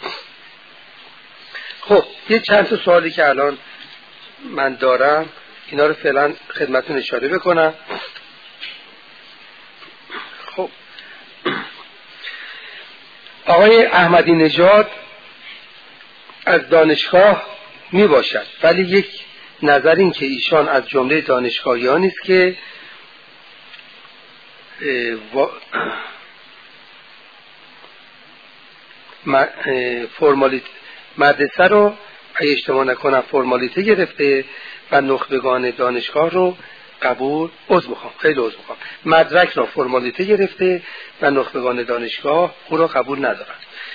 خب یه چند تا سوالی که الان من دارم اینا رو فعلا خدمتتون اشاره بکنم. خب آقای احمدی نژاد از دانشگاه می باشد، ولی یک نظر این که ایشان از جمله دانشگاهیانی است که مدرسه رو اگه اشتباه نکنم فرمالیته گرفته و نخبگان دانشگاه رو قبول مدرک رو فرمالیته گرفته و نخبگان دانشگاه او رو قبول ندارن.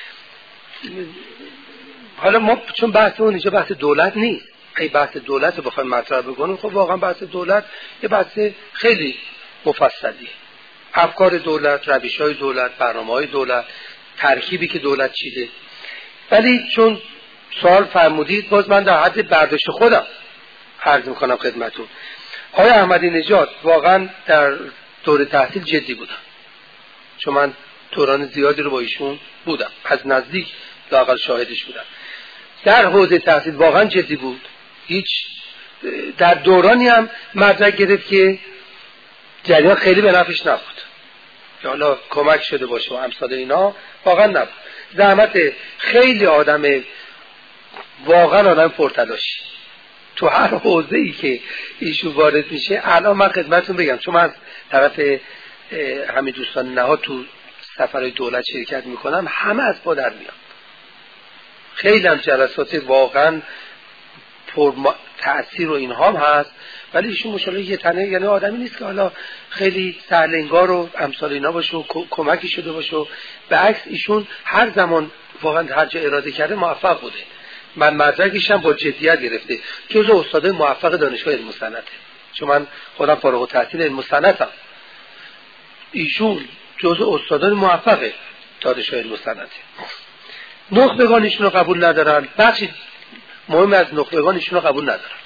حالا ما چون بحث اون اینجا بحث دولت نیست، اگه بحث دولت رو بخوایم مطرح بکنیم، خب واقعا بحث دولت یه بحث خیلی مفصلیه. افکار دولت، روش‌های دولت، برنامه‌های دولت، ترکیبی که دولت چیده. ولی چون سوال فرمودید، باز من در حد برداشت خودم عرض میکنم خدمتون. آقای احمدی نژاد واقعا در دوره تحصیل جدی بودن، چون من دوران زیادی رو با ایشون بودم، از نزدیک لااقل شاهدش بودم. در حوزه تحصیل واقعا جدی بود. هیچ در دورانی هم مدرک گرفت که جریان خیلی به نفعش نبود، که حالا کمک شده باشه و امثال اینا، واقعا نبود. زحمت خیلی آدم، واقعا آدم پرتلاشی تو هر حوزه‌ای که ایشون وارد میشه. الان من خدمتتون بگم، چون من از طرف همین دوستان نهاد تو سفرهای دولت شرکت میکنم، همه از پا در میان. خیلی هم جلسات واقعا پر تأثیر و اینها هم هست، ولی ایشون مشالله یه تنه، یعنی آدمی نیست که حالا خیلی سهلنگار و امثال اینا باشه و کمکی شده باشه. به عکس ایشون هر زمان واقعا هر جا اراده کرده موفق بوده. من مدرکش هم با جدیت گرفته، جزو استادای موفق دانشگاه علم صنعت، چون من خودم فارغ التحصیل علم صنعتم. ایشون جزو استادان موفق دانشگاه علم صنعت. نخبگان ایشون رو قبول ندارن، بخشی مهم از نخبگان ایشون رو قبول ندارن،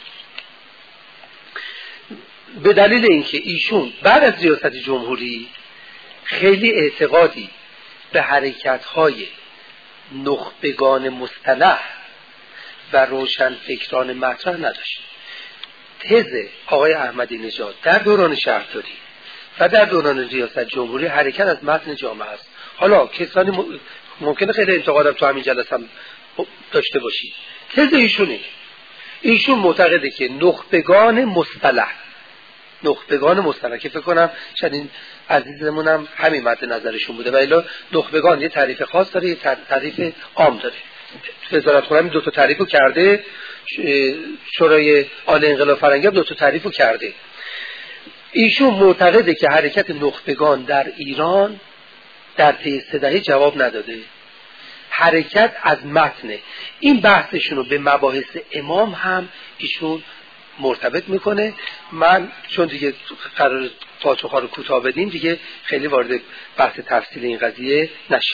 به دلیل اینکه ایشون بعد از ریاست جمهوری خیلی اعتقادی به حرکت‌های نخبگان مصطلح و روشنفکران مطرح نداشت. تز آقای احمدی نژاد در دوران شهرداری و در دوران ریاست جمهوری حرکت از متن جامعه است. حالا کسانی ممکنه خیلی انتقادم تو همین جلسه هم داشته باشید. تز ایشونه، ایشون معتقده که نخبگان مصطلح که فکر کنم شاید این عزیزمون هم همین مد نظرشون بوده، ولی نخبگان یه تعریف خاص داره، یه تعریف عام داره. وزارت خونه دو تا تعریفو کرده، شورای عالی انقلاب فرنگی هم دو تا تعریفو کرده. ایشون معتقده که حرکت نخبگان در ایران در طی 3 دهه جواب نداده، حرکت از متن. این بحثشون رو به مباحث امام هم ایشون مرتبط میکنه. من چون دیگه قرار پاسخ‌ها رو کوتاه بدیم، دیگه خیلی وارد بحث تفصیل این قضیه نشم.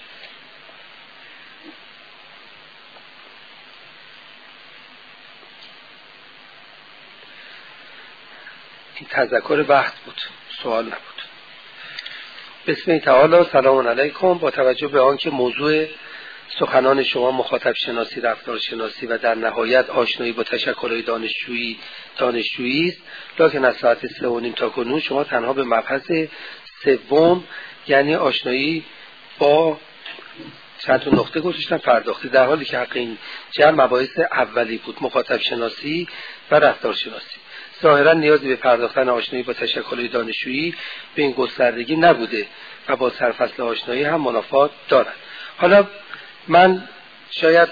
این تذکر بحث بود، سوال نبود. بسم الله تعالی. سلام علیکم. با توجه به آنکه موضوع سخنان شما مخاطب شناسی، رفتار شناسی و در نهایت آشنایی با تشکل‌های دانشجویی است، لکن از ساعت 3:30 تا کنون شما تنها به مبحث سوم، یعنی آشنایی با چند تا نقطه گذاشتن پرداختی، در حالی که حق این جمع مباحث اولی بود، مخاطب شناسی و رفتار شناسی. ظاهرا نیازی به پرداختن آشنایی با تشکل‌های دانشجویی به این گستردگی نبوده و با سرفصل آشنایی هم منافات دارد. حالا من شاید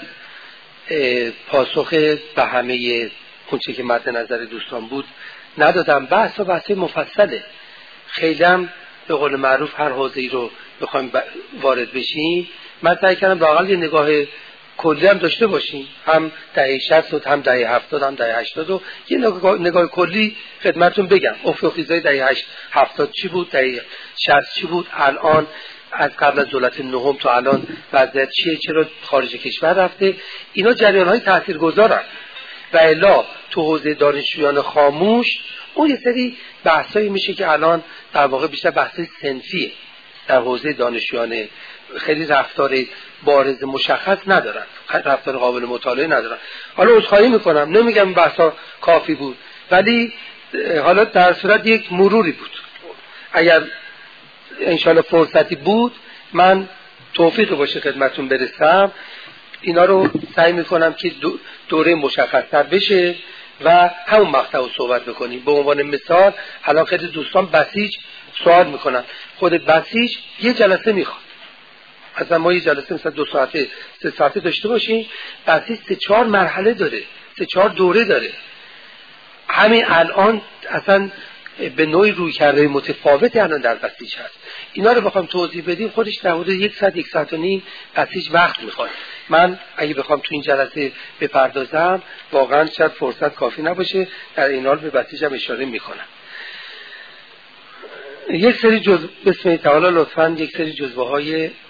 پاسخ به همه اونچه که مد نظر دوستان بود ندادم. بحث مفصله، خیلی هم به قول معروف هر حوزه‌ای رو بخوایم وارد بشیم، من سعی کردم لااقل یه نگاه کلی هم داشته باشیم، هم دهه 60 هم دهه 70 هم دهه 80 و یه نگاه کلی خدمتتون بگم افق خیزای دهه 70 چی بود، دهه 60 چی بود، الان از قبل از دولت نهم تا الان وضعیت چیه، چرا خارج کشور رفته. اینا جریان‌های تاثیرگذارن و الا تو حوزه دانشجویان خاموش اون یه سری بحثایی میشه که الان در واقع بیشتر بحثای صنفیه. در حوزه دانشجویان خیلی رفتار بارز مشخص ندارن، رفتار قابل مطالعه ندارن. حالا عذرخواهی میکنم، نمیگم این بحثا کافی بود، ولی حالا در صورت یک مروری بود. اگر انشالله فرصتی بود من توفیق باشه خدمتون برسم، اینا رو سعی میکنم که دوره مشخص‌تر بشه و همون مقطع رو صحبت بکنیم. به عنوان مثال الان خیلی دوستان بسیج سوال میکنن، خود بسیج یه جلسه میخواد، اصلا ما یه جلسه مثلا 2 ساعته 3 ساعته داشته باشیم، بسیج 3-4 مرحله داره، 3-4 دوره داره. همین الان اصلا به نوعی روی کرده متفاوتی الان در بسیج هست. اینا رو بخوام توضیح بدیم خودش در حدود 1 ساعت 1 ساعت و نیم بسیج وقت میخواد. من اگه بخوام تو این جلسه بپردازم واقعا شاید فرصت کافی نباشه، در این حال به بسیج هم اشاره میکنم. یک سری بسم الله تعالی لطفاً یک سری جزوه های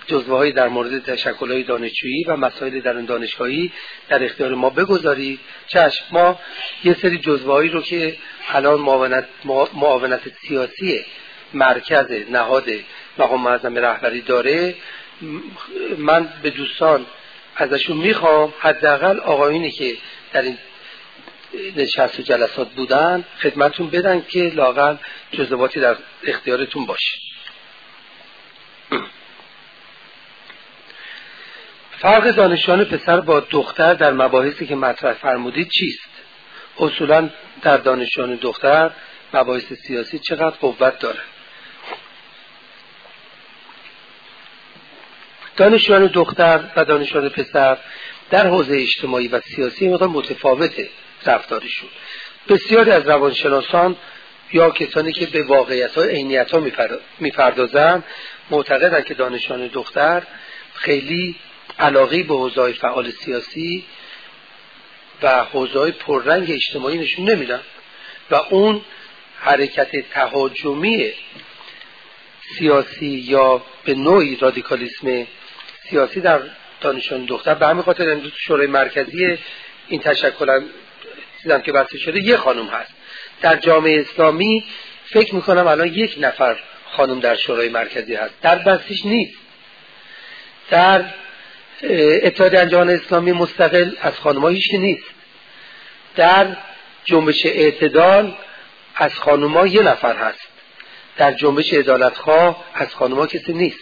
جزوه‌هایی در مورد تشکل‌های دانشجویی و مسائل در اون دانشگاهی در اختیار ما بگذارید. چشم، ما یه سری جزوه‌هایی رو که الان معاونت سیاسی مرکز نهاد مقام معظم رهبری داره، من به دوستان ازشون میخوام حداقل آقایونی که در این نشست و جلسات بودن خدمتون بدن که لااقل جزواتی در اختیارتون باشه. فرق دانشجویان پسر با دختر در مباحثی که مطرح فرمودید چیست؟ اصولا در دانشجویان دختر مباحث سیاسی چقدر قوت داره؟ دانشجویان دختر و دانشجویان پسر در حوزه اجتماعی و سیاسی مقدار متفاوته رفتارشون. بسیاری از روانشناسان یا کسانی که به واقعیت‌ها و عینیت‌ها می‌پردازند معتقدند که دانشجویان دختر خیلی علاقه‌ای به حوزه‌های فعال سیاسی و حوزه‌های پررنگ اجتماعی نشون نمیدن و اون حرکت تهاجمی سیاسی یا به نوعی رادیکالیسم سیاسی در دانشجویان دختر به همین خاطر امروز شورای مرکزی این تشکل دیدم که بحث شده یه خانم هست. در جامعه اسلامی فکر میکنم الان یک نفر خانم در شورای مرکزی هست، در بسیج نیست. در اتحادیه انجمن اسلامی مستقل از خانم‌ها هیچ نیست. در جنبش اعتدال از خانم‌ها یه نفر هست. در جنبش عدالت‌خواه از خانم‌ها کسی نیست.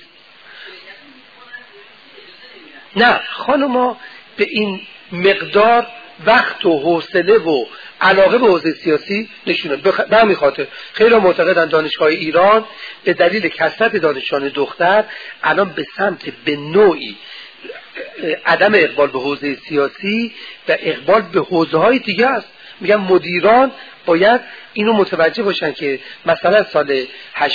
نه، خانم‌ها به این مقدار وقت و حوصله و علاقه به حوزه سیاسی نشونه. به همین خاطر خیلی معتقدن دانشگاه ایران به دلیل کثرت دانشجویان دختر الان به سمت به نوعی عدم اقبال به حوزه سیاسی و اقبال به حوزه‌های دیگه است. میگن مدیران باید اینو متوجه باشن که مثلا سال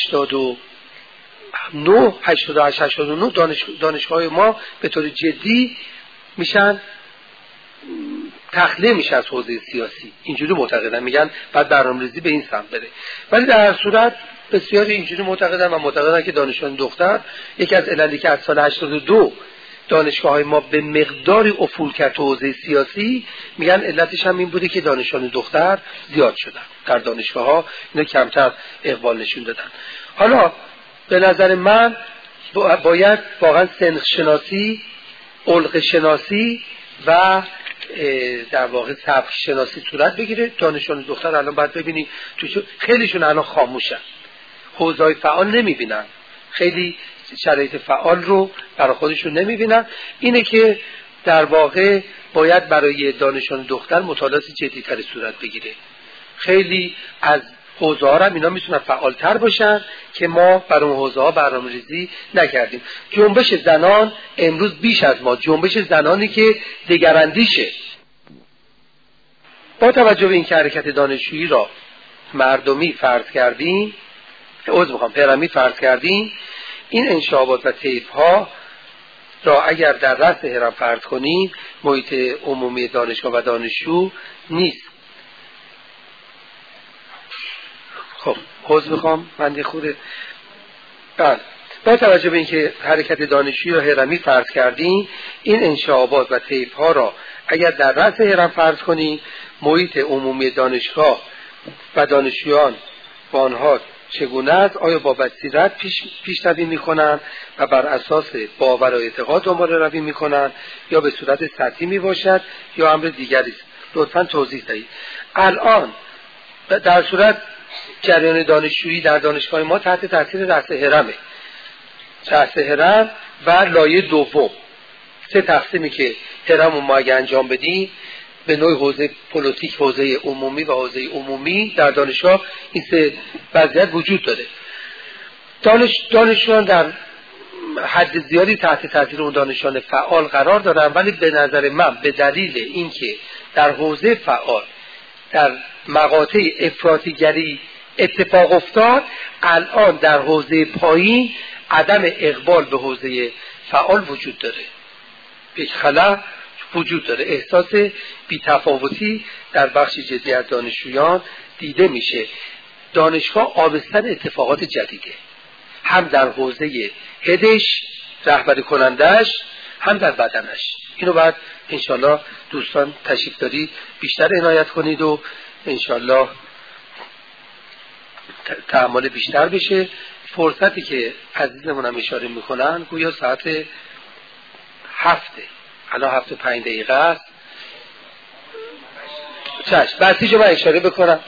89 88 89 دانشگاه ما به طور جدی میشن تخلیه میشه از حوزه سیاسی. اینجوری معتقدن، میگن بعد برنامه‌ریزی به این سمت بره. ولی در هر صورت بسیاری اینجوری معتقدن و معتقدن که دانشجویان دختر یکی از عللی که از سال 82 دانشگاه‌های ما به مقداری افول کرد حوزه سیاسی، میگن علتش هم این بوده که دانشجویان دختر زیاد شدن در دانشگاه‌ها، اینا کمتر اقبال نشون دادن. حالا به نظر من باید واقعا سنخ شناسی، علق شناسی و در واقع سبک شناسی صورت بگیره. دانشجویان دختر الان باید ببینید خیلیشون الان خاموشن، حوزه‌های فعال نمیبینن، خیلی شرایط فعال رو برای خودشون نمیبینن. اینه که در واقع باید برای دانشجویان دختر مطالعات جدی‌تری صورت بگیره. خیلی از حوزه‌ها هم اینا میتونن فعالتر باشن که ما برای اون حوزه‌ها برنامه‌ریزی نکردیم. جنبش زنان امروز بیش از ما، جنبش زنانی که دگراندیشه. با توجه به این که حرکت دانشجویی را مردمی فرض کردیم، پیرامید فرض کردیم، این انشابات و طیف‌ها را اگر در رأس هرم فرض کنیم، محیط عمومی دانشگاه و دانشجو نیست. خب عذر میخوام من یه خورده با توجه به اینکه حرکت دانشجویی را هرمی فرض کردیم، این انشابات و طیف‌ها را اگر در رأس هرم فرض کنیم، محیط عمومی دانشگاه و دانشجویان با آنها چگونه است؟ آیا با بصیرت پیشروی میکنن و بر اساس باور و اعتقاد دنبال روی میکنن یا به صورت سطحی میباشد یا امر دیگری است؟ لطفاً توضیح دهید. الان در صورت جریان دانشجویی در دانشگاه ما تحت تاثیر رأس هرمه، رأس هرم و لایه دوم، سه تقسیمی که هرم ما اگه انجام بدیم به نوع حوزه پلیتیک، حوزه عمومی و حوزه عمومی در دانشگاه، این سه وضعیت وجود داره. دانشجویان در حد زیادی تحت تاثیر اون دانشجویان فعال قرار دارن، ولی به نظر من به دلیل اینکه در حوزه فعال در مقاطع افراطیگری اتفاق افتاد، الان در حوزه پایین عدم اقبال به حوزه فعال وجود داره، یک خلا وجود داره، احساس بی‌تفاوتی در بخش جدی از دانشجویان دیده میشه. دانشگاه آبستن اتفاقات جدیده، هم در حوزه هدش رهبری کنندش هم در بدنش. اینو بعد انشالله دوستان تشریف داری بیشتر عنایت کنید و انشالله تعامل بیشتر بشه. فرصتی که عزیزمون هم اشاره میکنن گویا ساعت 7، الان 7:05 است. چشم بسیج رو من اشاره بکنم،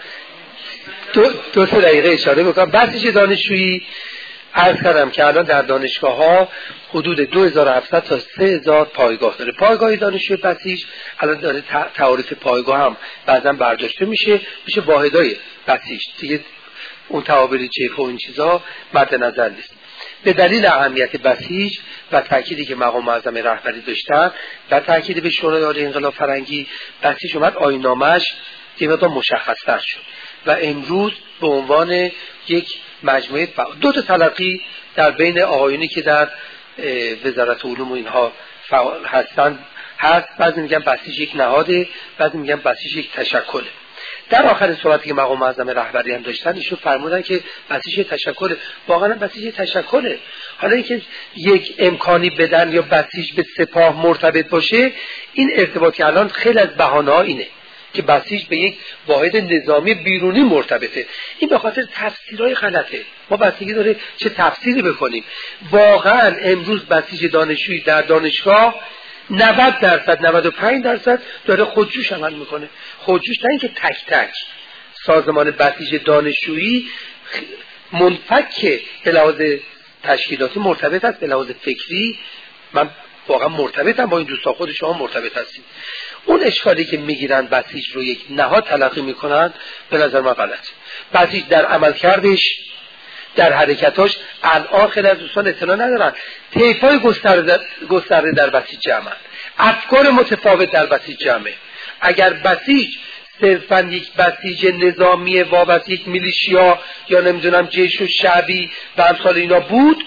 2 دقیقه اشاره بکنم. بسیج دانشجویی عرض کردم که الان در دانشگاه ها حدود 2700 تا 3000 پایگاه داره. پایگاه دانشجوی بسیج الان داره تعریف پایگاه هم بعضا برداشته میشه واحدهای بسیج دیگه، اون تعابیر جبهه و این چیزا مد نظر نیست. به دلیل اهمیت بسیج و تأکیدی که مقام معظم رهبری داشتن و تأکید به شورای عالی انقلاب فرنگی، بسیج اومد آیین‌نامه‌اش یه مقدار مشخص‌تر شد و امروز به عنوان یک مجموعه 2 تا تلقی در بین آقایونی که در وزارت علوم و اینها فعال هستند هست. بعضی میگن بسیج یک نهاده، بعضی میگن بسیج یک تشکله. در آخر صحبتی که مقام معظم رهبری هم داشتن ایشون فرمودن که بسیج تشکله، واقعا بسیج تشکله. حالا اینکه یک امکانی بدن یا بسیج به سپاه مرتبط باشه، این ارتباطی الان خیلی از بهانه‌ها اینه که بسیج به یک واحد نظامی بیرونی مرتبطه. این به خاطر تفسیرهای غلطه. ما بستگی داره چه تفسیری بکنیم. واقعا امروز بسیج دانشجویی در دانشگاه 90% 95% داره خودجوش عمل میکنه. خودجوش نه اینکه تک تک. سازمان بسیج دانشجویی منفک به لحاظ تشکیلاتی مرتبط است، به لحاظ فکری من واقعا مرتبطم با این دوستا، خود شما مرتبط هستید. اون اشکالی که میگیرن بسیج رو یک نهاد تلقی میکنن به نظر من غلط. بسیج در عملکردش، در حرکتاش الان خیلی از دوستان اطلاع ندارن. طیف‌های گسترده در بسیج جمعن، افکار متفاوت در بسیج جمعه. اگر بسیج صرفاً یک بسیج نظامی وابسته یک میلیشیا یا نمیدونم جیش و شعبی و امثال اینا بود،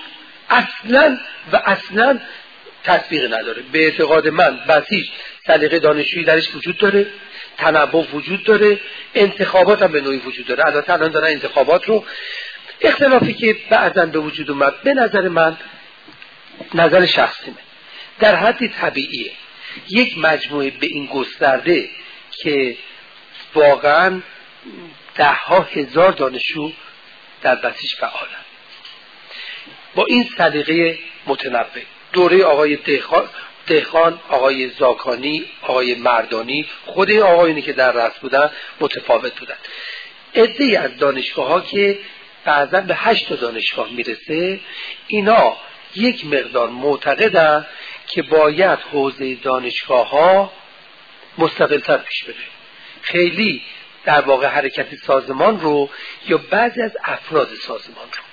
اصلاً تطبیق نداره. به اعتقاد من بسیج سلیقه دانشجویی درش وجود داره، تنوع وجود داره، انتخابات هم به نوعی وجود داره. البته الان دارن انتخابات رو، اختلافی که بعضاً به وجود اومد به نظر من، نظر شخصیمه، در حدی طبیعیه. یک مجموعه به این گسترده که واقعاً 10,000 دانشجو در بسیج فعالن با این سلیقه متنوع، دوره آقای دهخان، آقای زاکانی، آقای مردانی، خود این آقایونی که در رأس بودن متفاوت بودن. عده‌ای از دانشگاه‌ها که بعضا به 8 دانشگاه میرسه، اینا یک مقدار معتقدن که باید حوزه دانشگاه‌ها مستقل‌تر پیش بره. خیلی در واقع حرکت سازمان رو یا بعضی از افراد سازمان رو،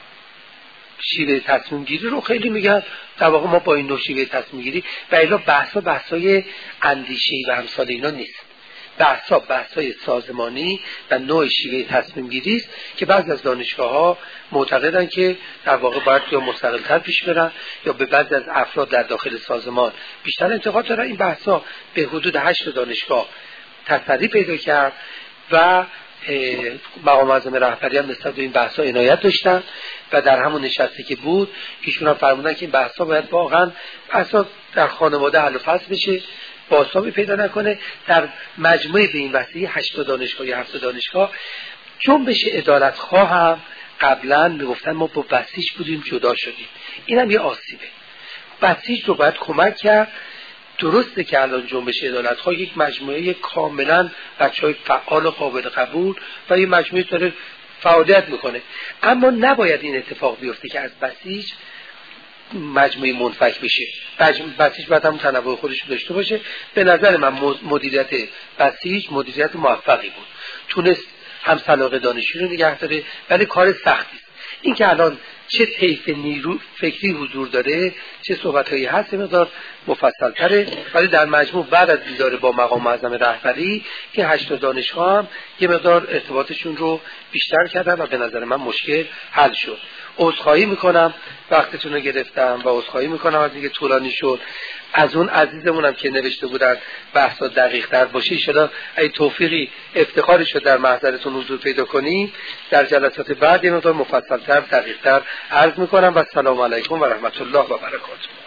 شیوه تصمیم گیری رو خیلی میگن در واقع ما با این نوع شیوه تصمیم گیری و الا بحثای اندیشه‌ای و امثال اینا نیست. بحثای سازمانی و نوع شیوه تصمیم گیری است که بعضی از دانشگاه‌ها معتقدن که در واقع باید یا مستقل‌تر پیش برن یا به بعضی از افراد در داخل سازمان بیشتر انتقاد دارن. این بحثا به حدود 8 دانشگاه تسری پیدا کرد و مقام معظم رهبری هم نسبت به این بحثا عنایت داشتن و در همون نشستی که بود ایشون هم فرمودن که این بحثا باید واقعا بحثا در خانواده حل و فصل بشه، بازتابی پیدا نکنه. در مجموعه به این وسیله 8 دانشگاه یا 7 دانشگاه جنبش عدالتخواه هم قبلا میگفتن ما با بسیج بودیم جدا شدیم. اینم یه آسیبه. بسیج رو باید کمک کرد. درسته که الان جنبش عدالتخواه یک مجموعه کاملا بچهای فعال و قابل قبول و یه مجموعه داره فعالیت میکنه، اما نباید این اتفاق بیفته که از بسیج مجموعه منفک بشه. بسیج باید هم تنوع خودش رو داشته باشه. به نظر من مدیریت بسیج مدیریت موفقی بود، تونست هم سلاقه دانشجو رو نگه داره، ولی کار سختی است. این که الان چه طیف نیرو فکری حضور داره، چه صحبت‌هایی هست مقدار مفصل‌تره، ولی در مجموع بعد از دیدار با مقام معظم رهبری که 8 دانشگاه هم یه مقدار ارتباطشون رو بیشتر کردن و به نظر من مشکل حل شد. عذرخواهی میکنم وقتتون رو گرفتم و عذرخواهی میکنم از اینکه طولانی شد. از اون عزیزمونم که نوشته بودن بحثا دقیق تر باشه، ان شاءالله ای توفیقی افتخاری شد در محضرتون حضور پیدا کنیم، در جلسات بعد یه مقدار مفصل‌تر دقیق‌تر عرض میکنم و السلام علیکم و رحمت الله و برکاته.